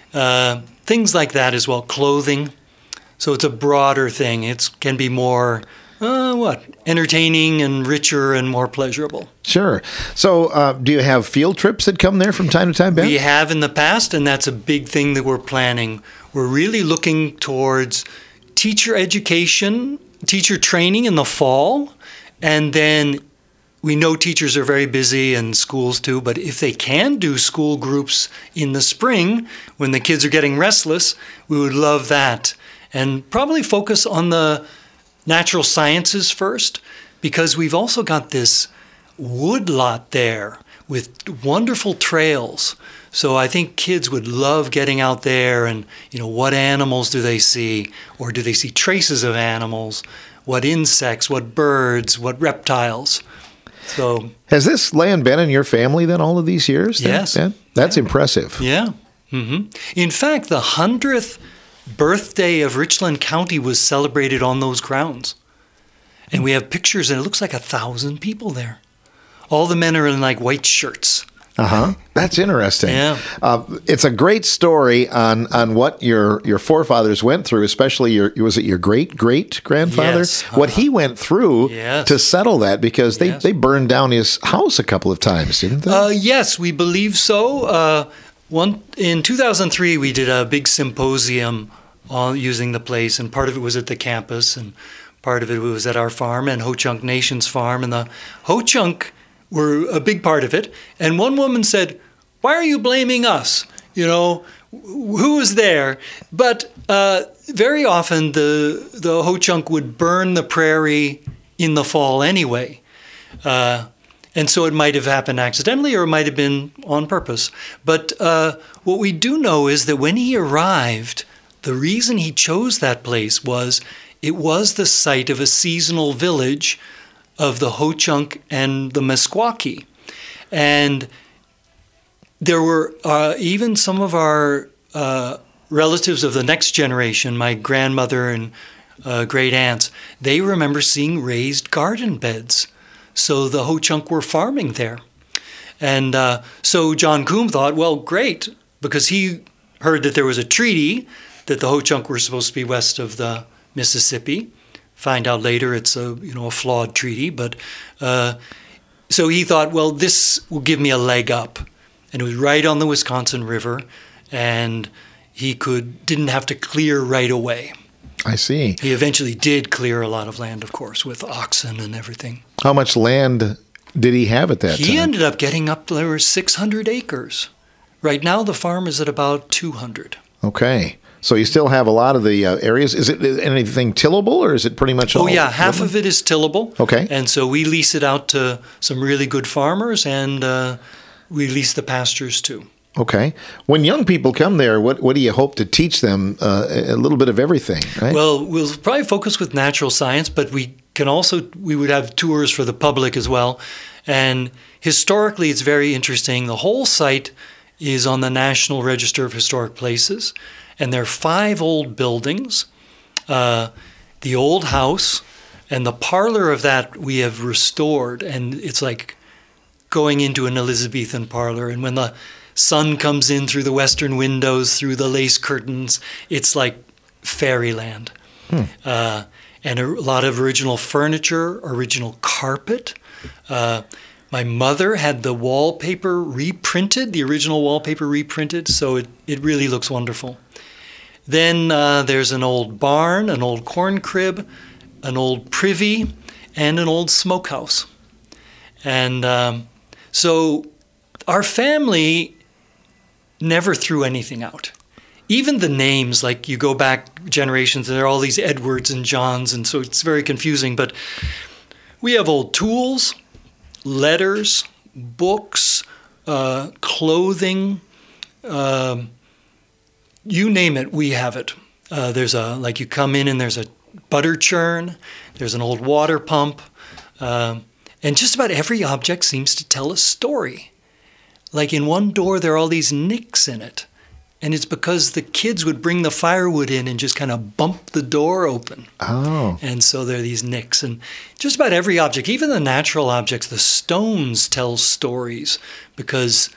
uh, things like that as well, clothing. So it's a broader thing. It can be more, uh, what, entertaining and richer and more pleasurable. Sure. So uh, do you have field trips that come there from time to time, Ben? We have in the past, and that's a big thing that we're planning. We're really looking towards teacher education, teacher training in the fall, and then we know teachers are very busy and schools too, but if they can do school groups in the spring when the kids are getting restless, we would love that. And probably focus on the natural sciences first, because we've also got this wood lot there with wonderful trails. So I think kids would love getting out there and, you know, what animals do they see? Or do they see traces of animals? What insects, what birds, what reptiles? So has this land been in your family then all of these years? Then, yes. Ben? That's yeah. impressive. Yeah. Mm-hmm. In fact, the hundredth birthday of Richland County was celebrated on those grounds. And we have pictures, and it looks like a thousand people there. All the men are in like white shirts. Uh-huh. That's interesting. Yeah. Uh, it's a great story on, on what your, your forefathers went through, especially your, was it your great-great-grandfather? Yes. Uh-huh. What he went through yes. to settle that, because they, yes. they burned down his house a couple of times, didn't they? Uh, yes, we believe so. Uh, one in two thousand three, we did a big symposium on using the place, and part of it was at the campus, and part of it was at our farm and Ho-Chunk Nation's farm, and the Ho-Chunk were a big part of it. And one woman said, "Why are you blaming us? You know, who was there?" But uh, very often the the Ho-Chunk would burn the prairie in the fall anyway. Uh, and so it might have happened accidentally, or it might have been on purpose. But uh, what we do know is that when he arrived, the reason he chose that place was it was the site of a seasonal village of the Ho-Chunk and the Meskwaki. And there were uh, even some of our uh, relatives of the next generation, my grandmother and uh, great aunts, they remember seeing raised garden beds. So the Ho-Chunk were farming there. And uh, so John Coombe thought, well, great, because he heard that there was a treaty that the Ho-Chunk were supposed to be west of the Mississippi. Find out later it's a you know a flawed treaty, but uh, so he thought, well, this will give me a leg up, and it was right on the Wisconsin River, and he could didn't have to clear right away. I see. He eventually did clear a lot of land, of course, with oxen and everything. How much land did he have at that he time? He ended up getting up there were six hundred acres. Right now, the farm is at about two hundred. Okay. So you still have a lot of the uh, areas. Is it anything tillable, or is it pretty much all? Oh, yeah. Half living? of it is tillable. Okay. And so we lease it out to some really good farmers, and uh, we lease the pastures too. Okay. When young people come there, what, what do you hope to teach them? Uh, a little bit of everything, right? Well, we'll probably focus with natural science, but we can also, we would have tours for the public as well. And historically, it's very interesting. The whole site is on the National Register of Historic Places. And there are five old buildings, uh, the old house, and the parlor of that we have restored. And it's like going into an Elizabethan parlor. And when the sun comes in through the western windows, through the lace curtains, it's like fairyland. Hmm. Uh, and a lot of original furniture, original carpet. Uh, my mother had the wallpaper reprinted, the original wallpaper reprinted, so it, it really looks wonderful. Then uh, there's an old barn, an old corn crib, an old privy, and an old smokehouse. And um, so our family never threw anything out. Even the names, like you go back generations, and there are all these Edwards and Johns, and so it's very confusing. But we have old tools, letters, books, uh, clothing, um, you name it, we have it. Uh, there's a, like you come in and there's a butter churn, there's an old water pump, um, and just about every object seems to tell a story. Like in one door, there are all these nicks in it, and it's because the kids would bring the firewood in and just kind of bump the door open. Oh. And so there are these nicks, and just about every object, even the natural objects, the stones tell stories because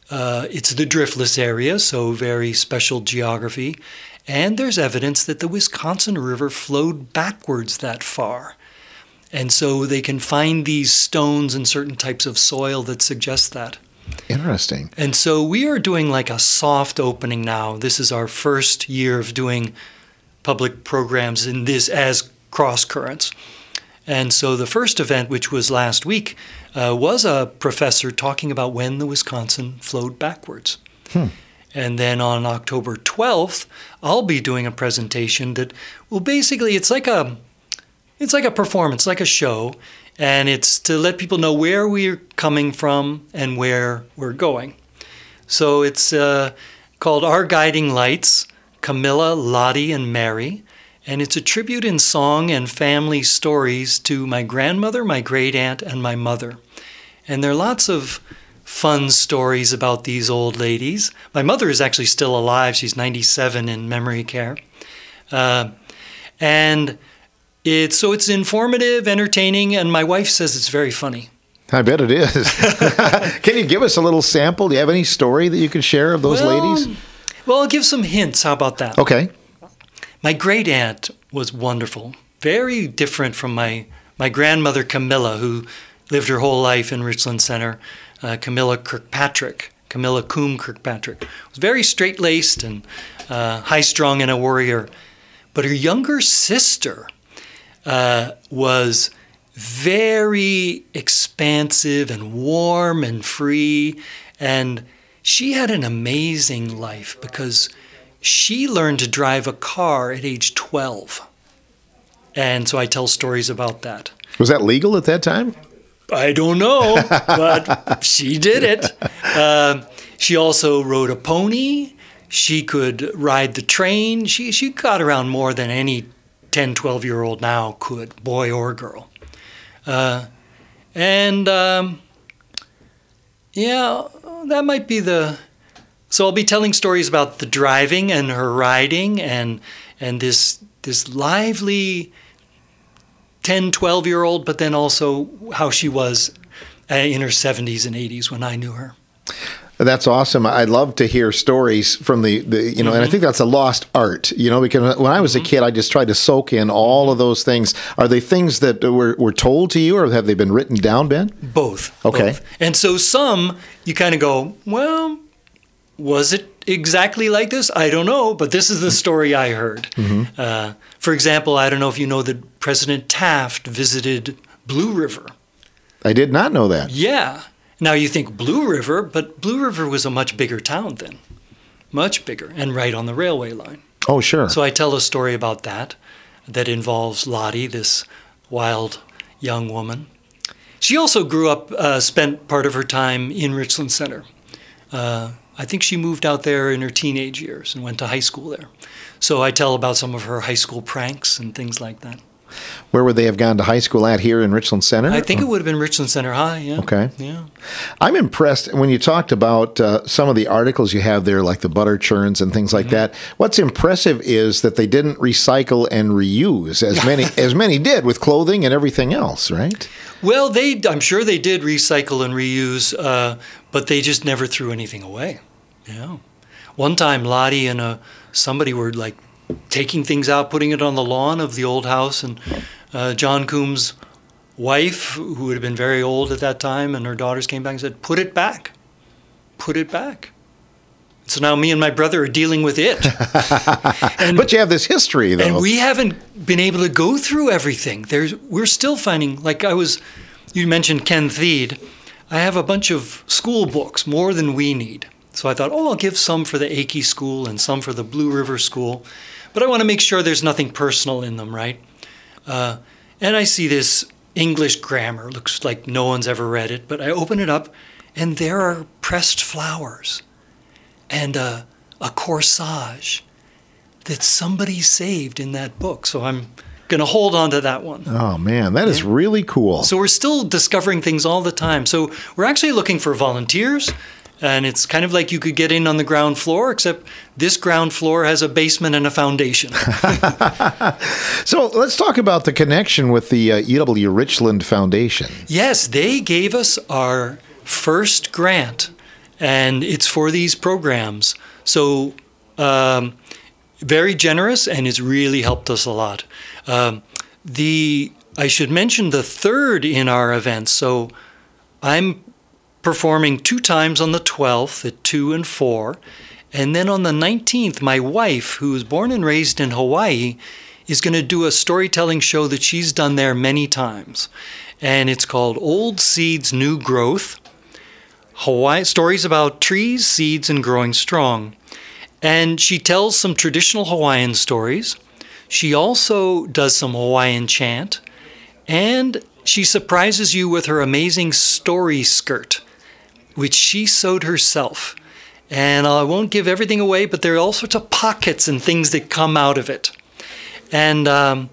Uh, it's the driftless area, so very special geography. And there's evidence that the Wisconsin River flowed backwards that far. And so they can find these stones in certain types of soil that suggest that. Interesting. And so we are doing like a soft opening now. This is our first year of doing public programs in this as Cross Currents. And so the first event, which was last week, uh, was a professor talking about when the Wisconsin flowed backwards. Hmm. And then on October twelfth, I'll be doing a presentation that will basically, it's like a, it's like a performance, like a show, and it's to let people know where we're coming from and where we're going. So it's uh, called Our Guiding Lights, Camilla, Lottie, and Mary. And it's a tribute in song and family stories to my grandmother, my great aunt, and my mother. And there are lots of fun stories about these old ladies. My mother is actually still alive. She's ninety-seven in memory care. Uh, and it's so it's informative, entertaining, and my wife says it's very funny. I bet it is. Can you give us a little sample? Do you have any story that you could share of those well, ladies? Well, I'll give some hints. How about that? Okay. My great aunt was wonderful, very different from my, my grandmother Camilla, who lived her whole life in Richland Center. Uh, Camilla Kirkpatrick, Camilla Coombe Kirkpatrick, was very straight-laced and uh, high-strung and a warrior. But her younger sister uh, was very expansive and warm and free, and she had an amazing life because she learned to drive a car at age twelve. And so I tell stories about that. Was that legal at that time? I don't know, but she did it. Uh, she also rode a pony. She could ride the train. She, she got around more than any ten, twelve-year-old now could, boy or girl. Uh, and, um, yeah, that might be the... So I'll be telling stories about the driving and her riding and and this this lively ten, twelve-year-old, but then also how she was in her seventies and eighties when I knew her. That's awesome. I love to hear stories from the, the you know, mm-hmm. and I think that's a lost art, you know, because when I was mm-hmm. a kid, I just tried to soak in all of those things. Are they things that were, were told to you, or have they been written down, Ben? Both. Okay. Both. And so some, you kind of go, well, was it exactly like this? I don't know, but this is the story I heard. Mm-hmm. Uh, for example, I don't know if you know that President Taft visited Blue River. I did not know that. Yeah. Now you think Blue River, but Blue River was a much bigger town then. Much bigger, and right on the railway line. Oh, sure. So I tell a story about that, that involves Lottie, this wild young woman. She also grew up, uh, spent part of her time in Richland Center. Uh, I think she moved out there in her teenage years and went to high school there. So I tell about some of her high school pranks and things like that. Where would they have gone to high school at, here in Richland Center? I think it would have been Richland Center High, yeah. Okay. Yeah. I'm impressed when you talked about uh, some of the articles you have there, like the butter churns and things like mm-hmm. that. What's impressive is that they didn't recycle and reuse as many as many did with clothing and everything else, right? Well, they I'm sure they did recycle and reuse, uh, but they just never threw anything away. Yeah. One time, Lottie and uh, somebody were like taking things out, putting it on the lawn of the old house, and uh, John Coombe's wife, who would have been very old at that time, and her daughters came back and said, "Put it back, put it back." So now me and my brother are dealing with it. and, but you have this history, though. And we haven't been able to go through everything. There's, we're still finding, like I was, you mentioned Ken Thiede. I have a bunch of school books, more than we need. So I thought, oh, I'll give some for the Akey School and some for the Blue River School. But I want to make sure there's nothing personal in them, right? Uh, and I see this English grammar. Looks like no one's ever read it. But I open it up, and there are pressed flowers and a, a corsage that somebody saved in that book. So I'm going to hold on to that one. Oh, man, that yeah. is really cool. So we're still discovering things all the time. So we're actually looking for volunteers. And it's kind of like you could get in on the ground floor, except this ground floor has a basement and a foundation. So let's talk about the connection with the uh, U W Richland Foundation. Yes, they gave us our first grant and it's for these programs. So um, very generous, and it's really helped us a lot. Um, the I should mention the third in our events. So I'm performing two times on the twelfth at two and four. And then on the nineteenth, my wife, who was born and raised in Hawaii, is going to do a storytelling show that she's done there many times. And it's called Old Seeds, New Growth, Hawaii Stories about Trees, Seeds, and Growing Strong. And she tells some traditional Hawaiian stories. She also does some Hawaiian chant. And she surprises you with her amazing story skirt, which she sewed herself. And I won't give everything away, but there are all sorts of pockets and things that come out of it. And um,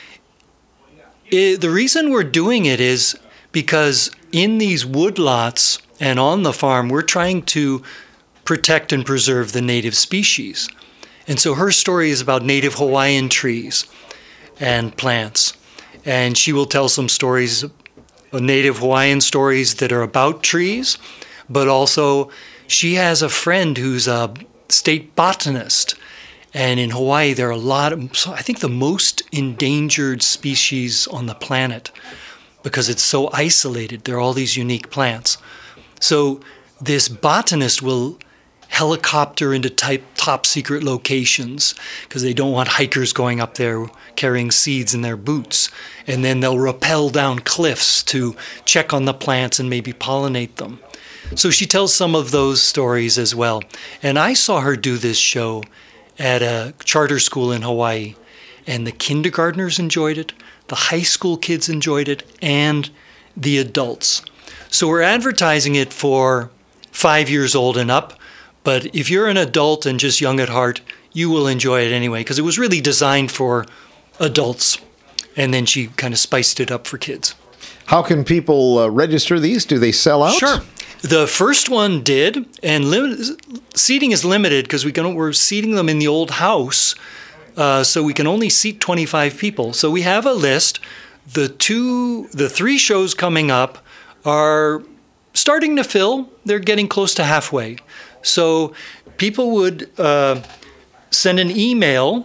it, the reason we're doing it is because in these woodlots and on the farm, we're trying to protect and preserve the native species. And so her story is about native Hawaiian trees and plants. And she will tell some stories, native Hawaiian stories that are about trees, but also she has a friend who's a state botanist. And in Hawaii, there are a lot of, so I think the most endangered species on the planet because it's so isolated. There are all these unique plants. So this botanist will helicopter into type top secret locations because they don't want hikers going up there carrying seeds in their boots. And then they'll rappel down cliffs to check on the plants and maybe pollinate them. So she tells some of those stories as well. And I saw her do this show at a charter school in Hawaii. And the kindergartners enjoyed it, the high school kids enjoyed it, and the adults. So we're advertising it for five years old and up. But if you're an adult and just young at heart, you will enjoy it anyway, because it was really designed for adults. And then she kind of spiced it up for kids. How can people uh, register these? Do they sell out? Sure. The first one did, and lim- seating is limited because we can, we're seating them in the old house, uh, so we can only seat twenty-five people. So we have a list. The two, the three shows coming up are starting to fill. They're getting close to halfway. So people would uh, send an email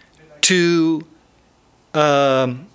to um,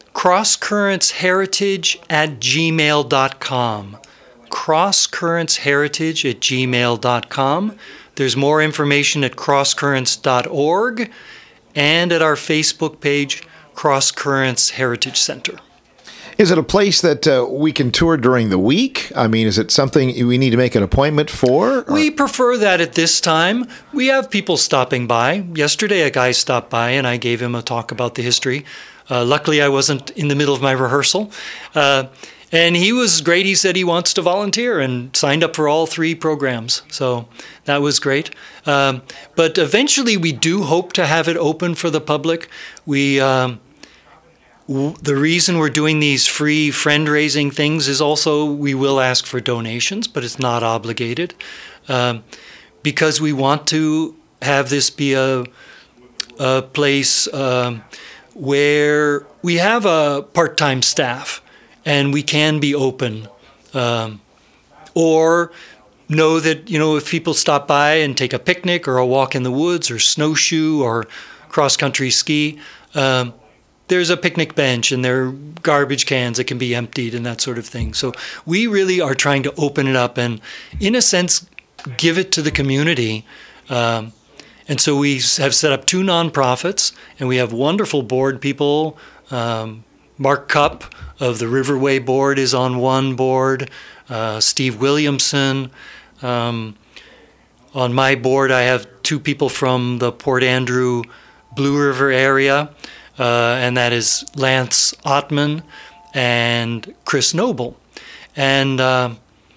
crosscurrentsheritage at gmail dot com. crosscurrentsheritage at gmail dot com. There's more information at crosscurrents dot org and at our Facebook page, Cross Currents Heritage Center. Is it a place that uh, we can tour during the week? I mean, is it something we need to make an appointment for? Or? We prefer that at this time. We have people stopping by. Yesterday, a guy stopped by, and I gave him a talk about the history. Uh, luckily, I wasn't in the middle of my rehearsal. Uh, and he was great. He said he wants to volunteer and signed up for all three programs. So that was great. Um, but eventually, we do hope to have it open for the public. We... Um, The reason we're doing these free friend-raising things is also we will ask for donations, but it's not obligated, um, because we want to have this be a, a place um, where we have a part-time staff and we can be open, um, or know that, you know, if people stop by and take a picnic or a walk in the woods or snowshoe or cross-country ski, um, there's a picnic bench and there are garbage cans that can be emptied and that sort of thing. So we really are trying to open it up and, in a sense, give it to the community. Um, and so we have set up two nonprofits, and we have wonderful board people. Um, Mark Cupp of the Riverway Board is on one board, uh, Steve Williamson. Um, on my board, I have two people from the Port Andrew Blue River area. Uh, and that is Lance Ottman and Chris Noble. And uh,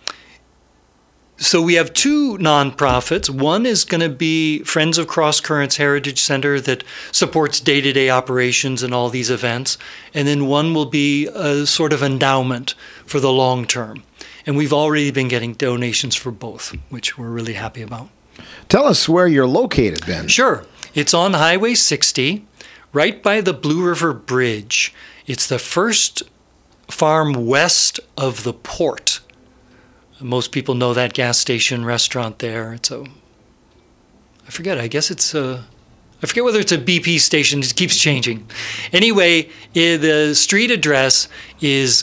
so we have two nonprofits. One is going to be Friends of Cross Currents Heritage Center that supports day-to-day operations and all these events. And then one will be a sort of endowment for the long term. And we've already been getting donations for both, which we're really happy about. Tell us where you're located then. Sure. It's on Highway sixty. Right by the Blue River Bridge. It's the first farm west of the port. Most people know that gas station restaurant there. It's a, I forget, I guess it's a, I forget whether it's a B P station. It keeps changing. Anyway, I, the street address is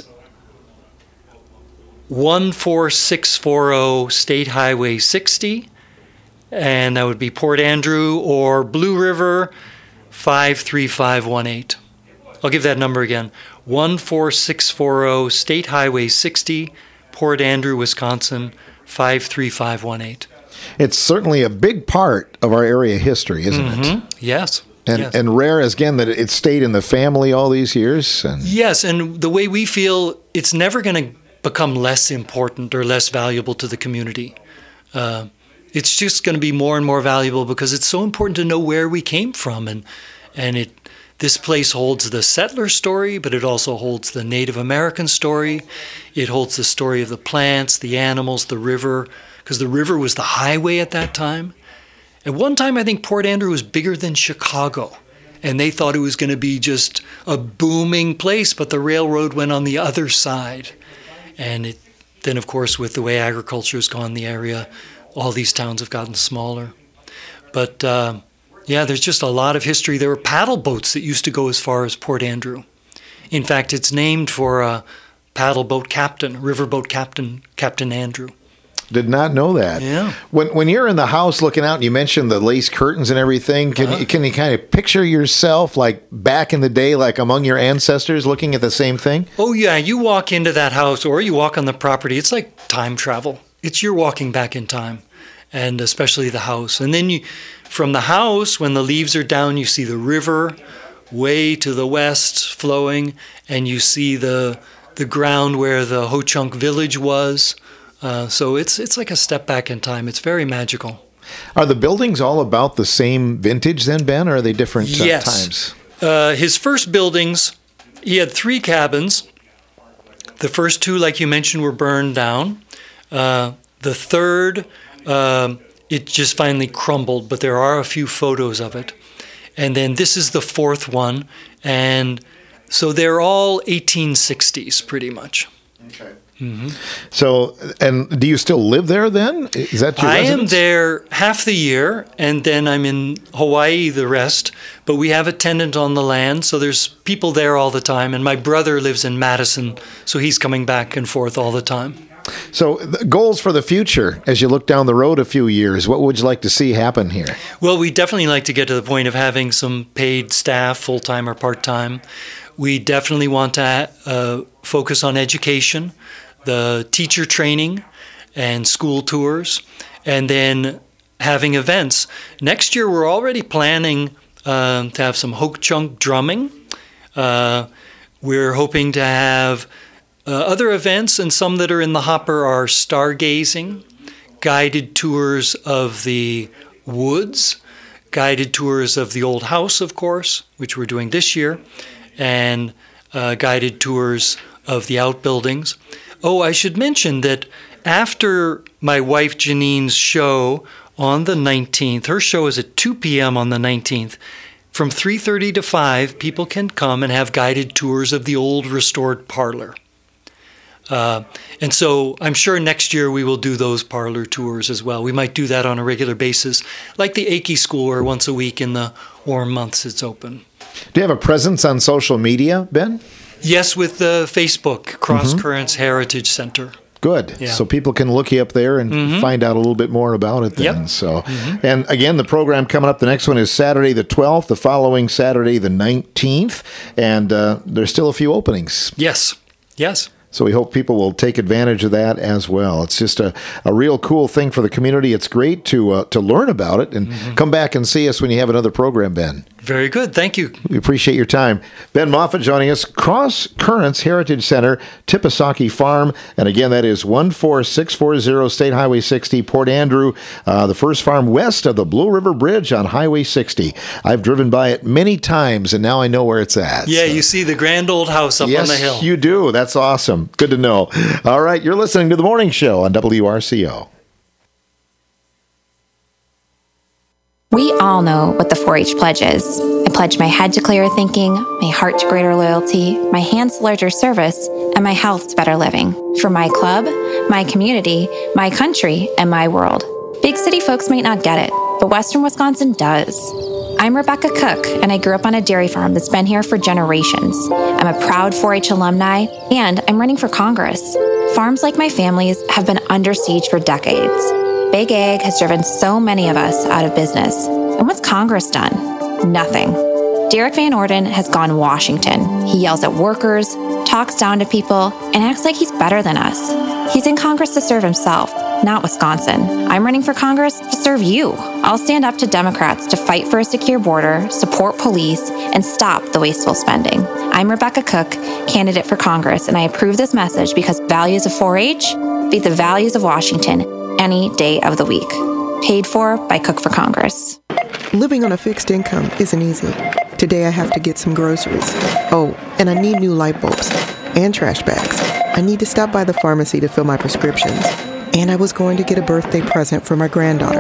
one four six four zero State Highway sixty, and that would be Port Andrew, or Blue River, five three five one eight. I'll give that number again, one four six four zero State Highway sixty, Port Andrew, Wisconsin, five three five one eight. It's certainly a big part of our area history, isn't mm-hmm. it? Yes. And yes. and rare, again, that it stayed in the family all these years. And yes, and the way we feel, it's never going to become less important or less valuable to the community. Uh, it's just going to be more and more valuable because it's so important to know where we came from. And and it this place holds the settler story, but it also holds the Native American story. It holds the story of the plants, the animals, the river, because the river was the highway at that time. At one time, I think Port Andrew was bigger than Chicago, and they thought it was going to be just a booming place, but the railroad went on the other side. And it, then, of course, with the way agriculture has gone in the area, all these towns have gotten smaller. But, uh, yeah, there's just a lot of history. There were paddle boats that used to go as far as Port Andrew. In fact, it's named for a paddle boat captain, a riverboat captain, Captain Andrew. Did not know that. Yeah. When when you're in the house looking out, and you mentioned the lace curtains and everything. Can Uh-huh. you, can you kind of picture yourself like back in the day, like among your ancestors, looking at the same thing? Oh, yeah. You walk into that house or you walk on the property. It's like time travel. It's you're walking back in time, and especially the house. And then you, from the house, when the leaves are down, you see the river way to the west flowing, and you see the the ground where the Ho Chunk village was. Uh, so it's it's like a step back in time. It's very magical. Are the buildings all about the same vintage then, Ben, or are they different uh, yes. times? Uh, his first buildings, he had three cabins. The first two, like you mentioned, were burned down. Uh, the third, uh, it just finally crumbled, but there are a few photos of it. And then this is the fourth one. And so they're all eighteen sixties, pretty much. Okay. Mm-hmm. So, and do you still live there then? Is that your I residence? am there half the year, and then I'm in Hawaii the rest. But we have a tenant on the land, so there's people there all the time. And my brother lives in Madison, so he's coming back and forth all the time. So, the goals for the future, as you look down the road a few years, what would you like to see happen here? Well, we definitely like to get to the point of having some paid staff, full-time or part-time. We definitely want to uh, focus on education, the teacher training and school tours, and then having events. Next year, we're already planning uh, to have some Ho Chunk drumming. Uh, we're hoping to have uh, other events, and some that are in the hopper are stargazing, guided tours of the woods, guided tours of the old house, of course, which we're doing this year, and uh, guided tours of the outbuildings. Oh, I should mention that after my wife Janine's show on the nineteenth, her show is at two p.m. on the nineteenth, from three thirty to five, people can come and have guided tours of the old restored parlor. Uh, and so I'm sure next year we will do those parlor tours as well. We might do that on a regular basis, like the Akey School, where once a week in the warm months it's open. Do you have a presence on social media, Ben? Yes, with the Facebook, Cross Currents mm-hmm. Heritage Center. Good. Yeah. So people can look you up there and mm-hmm. find out a little bit more about it then. Yep. So, mm-hmm. and again, the program coming up, the next one is Saturday the twelfth, the following Saturday the nineteenth, and uh, there's still a few openings. Yes. Yes. So we hope people will take advantage of that as well. It's just a, a real cool thing for the community. It's great to uh, to learn about it, and mm-hmm. come back and see us when you have another program, Ben. Very good. Thank you. We appreciate your time. Ben Moffitt joining us, Cross Currents Heritage Center, Tipisaki Farm. And again, that is one four six four zero State Highway sixty, Port Andrew, uh, the first farm west of the Blue River Bridge on Highway sixty. I've driven by it many times, and now I know where it's at. Yeah, so. You see the grand old house up yes, on the hill. Yes, you do. That's awesome. Good to know. All right, you're listening to The Morning Show on W R C O. We all know what the four H pledge is. I pledge my head to clearer thinking, my heart to greater loyalty, my hands to larger service, and and my health to better living for my club, my community, my country, and my world. Big city folks might not get it, but Western Wisconsin does. I'm Rebecca Cook, and I grew up on a dairy farm that's been here for generations. I'm a proud four H alumni, and I'm running for Congress. Farms like my family's have been under siege for decades. Big Ag has driven so many of us out of business. And what's Congress done? Nothing. Derek Van Orden has gone Washington. He yells at workers, talks down to people, and acts like he's better than us. He's in Congress to serve himself, not Wisconsin. I'm running for Congress to serve you. I'll stand up to Democrats to fight for a secure border, support police, and stop the wasteful spending. I'm Rebecca Cook, candidate for Congress, and I approve this message because values of four H beat the values of Washington any day of the week. Paid for by Cook for Congress. Living on a fixed income isn't easy. Today I have to get some groceries. Oh, and I need new light bulbs and trash bags. I need to stop by the pharmacy to fill my prescriptions. And I was going to get a birthday present for my granddaughter.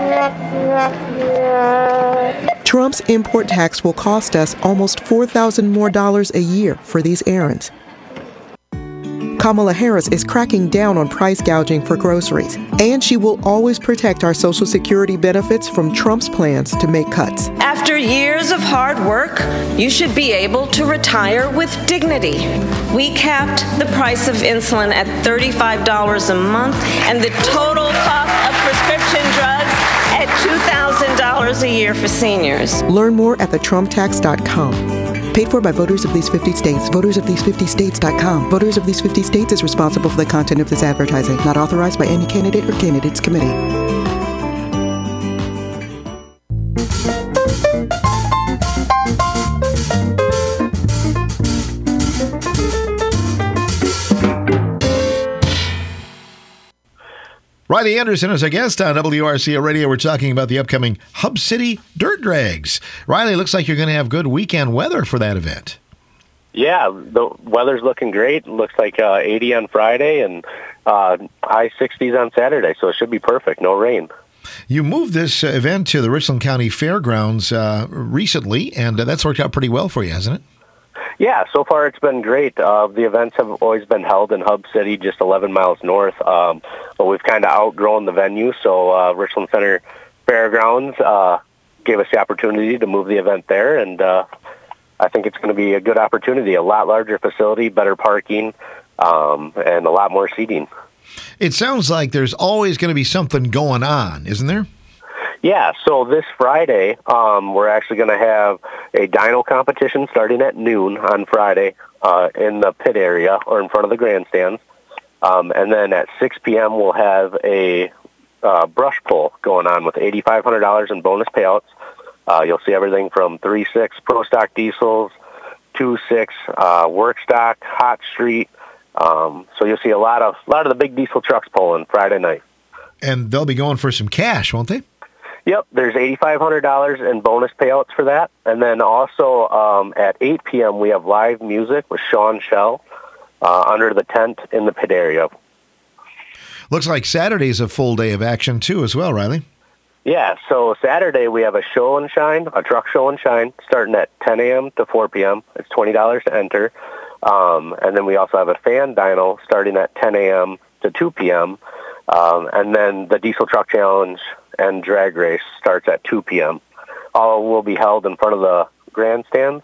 Trump's import tax will cost us almost four thousand dollars more dollars a year for these errands. Kamala Harris is cracking down on price gouging for groceries, and she will always protect our Social Security benefits from Trump's plans to make cuts. After years of hard work, you should be able to retire with dignity. We capped the price of insulin at thirty-five dollars a month and the total cost of prescription drugs at two thousand dollars a year for seniors. Learn more at the trump tax dot com. Paid for by voters of these fifty states. voters of these fifty states dot com. Voters of these fifty states is responsible for the content of this advertising. Not authorized by any candidate or candidates committee. Riley Anderson is our guest on W R C O Radio. We're talking about the upcoming Hub City Dirt Drags. Riley, looks like you're going to have good weekend weather for that event. Yeah, the weather's looking great. Looks like uh, eighty on Friday and uh, high sixties on Saturday, so it should be perfect. No rain. You moved this uh, event to the Richland County Fairgrounds uh, recently, and uh, that's worked out pretty well for you, hasn't it? Yeah, so far it's been great. Uh, the events have always been held in Hub City, just eleven miles north, um, but we've kind of outgrown the venue, so uh, Richland Center Fairgrounds uh, gave us the opportunity to move the event there, and uh, I think it's going to be a good opportunity, a lot larger facility, better parking, um, and a lot more seating. It sounds like there's always going to be something going on, isn't there? Yeah, so this Friday, um, we're actually going to have a dyno competition starting at noon on Friday uh, in the pit area or in front of the grandstands. Um, and then at six p.m. we'll have a uh, brush pull going on with eight thousand five hundred dollars in bonus payouts. Uh, you'll see everything from three point six Pro Stock diesels, two point six uh, Work Stock, Hot Street. Um, so you'll see a lot of a lot of the big diesel trucks pulling Friday night. And they'll be going for some cash, won't they? Yep, there's eight thousand five hundred dollars in bonus payouts for that. And then also um, at eight p.m. we have live music with Sean Shell uh, under the tent in the pit area. Looks like Saturday's a full day of action too as well, Riley. Yeah, so Saturday we have a show and shine, a truck show and shine, starting at ten a.m. to four p.m. It's twenty dollars to enter. Um, and then we also have a fan dyno starting at ten a.m. to two p.m. Um, and then the Diesel Truck Challenge and drag race starts at two p.m. All will be held in front of the grandstands.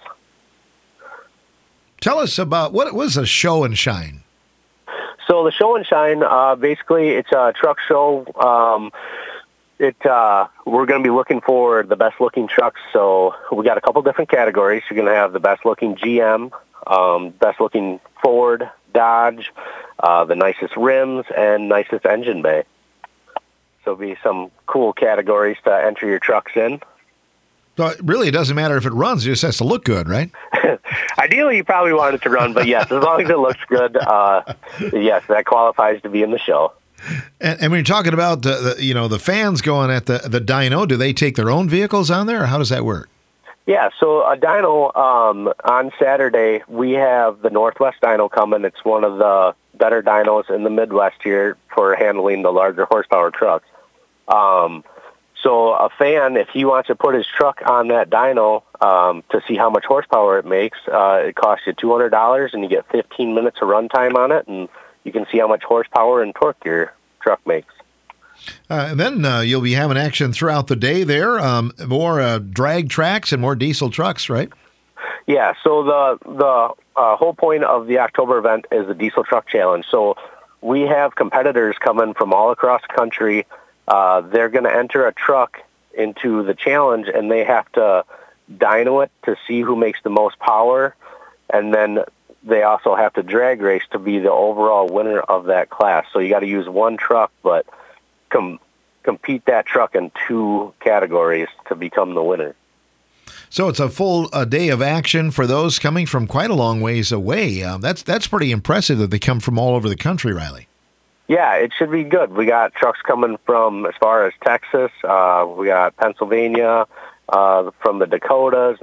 Tell us about what was a show and shine. So the show and shine, uh, basically, it's a truck show. Um, it uh, we're going to be looking for the best looking trucks. So we got a couple different categories. You're going to have the best looking G M, um, best looking Ford, Dodge, uh, the nicest rims, and nicest engine bay. So it'll be some cool categories to enter your trucks in. So it really doesn't matter if it runs; it just has to look good, right? Ideally, you probably want it to run, but yes, as long as it looks good, uh, yes, that qualifies to be in the show. And, and when you're talking about the, the, you know, the fans going at the the dyno, do they take their own vehicles on there, or how does that work? Yeah, so a dyno um, on Saturday, we have the Northwest Dyno coming. It's one of the better dynos in the Midwest here for handling the larger horsepower trucks. Um, So a fan, if he wants to put his truck on that dyno um, to see how much horsepower it makes, uh, it costs you two hundred dollars, and you get fifteen minutes of runtime on it, and you can see how much horsepower and torque your truck makes. Uh, and then uh, you'll be having action throughout the day there, um, more uh, drag tracks and more diesel trucks, right? Yeah, so the the uh, whole point of the October event is the Diesel Truck Challenge. So we have competitors coming from all across the country. Uh, they're going to enter a truck into the challenge, and they have to dyno it to see who makes the most power, and then they also have to drag race to be the overall winner of that class. So you got to use one truck, but com- compete that truck in two categories to become the winner. So it's a full uh, day of action for those coming from quite a long ways away. Um, that's that's pretty impressive that they come from all over the country, Riley. Yeah, it should be good. We got trucks coming from as far as Texas. Uh, we got Pennsylvania, uh, from the Dakotas,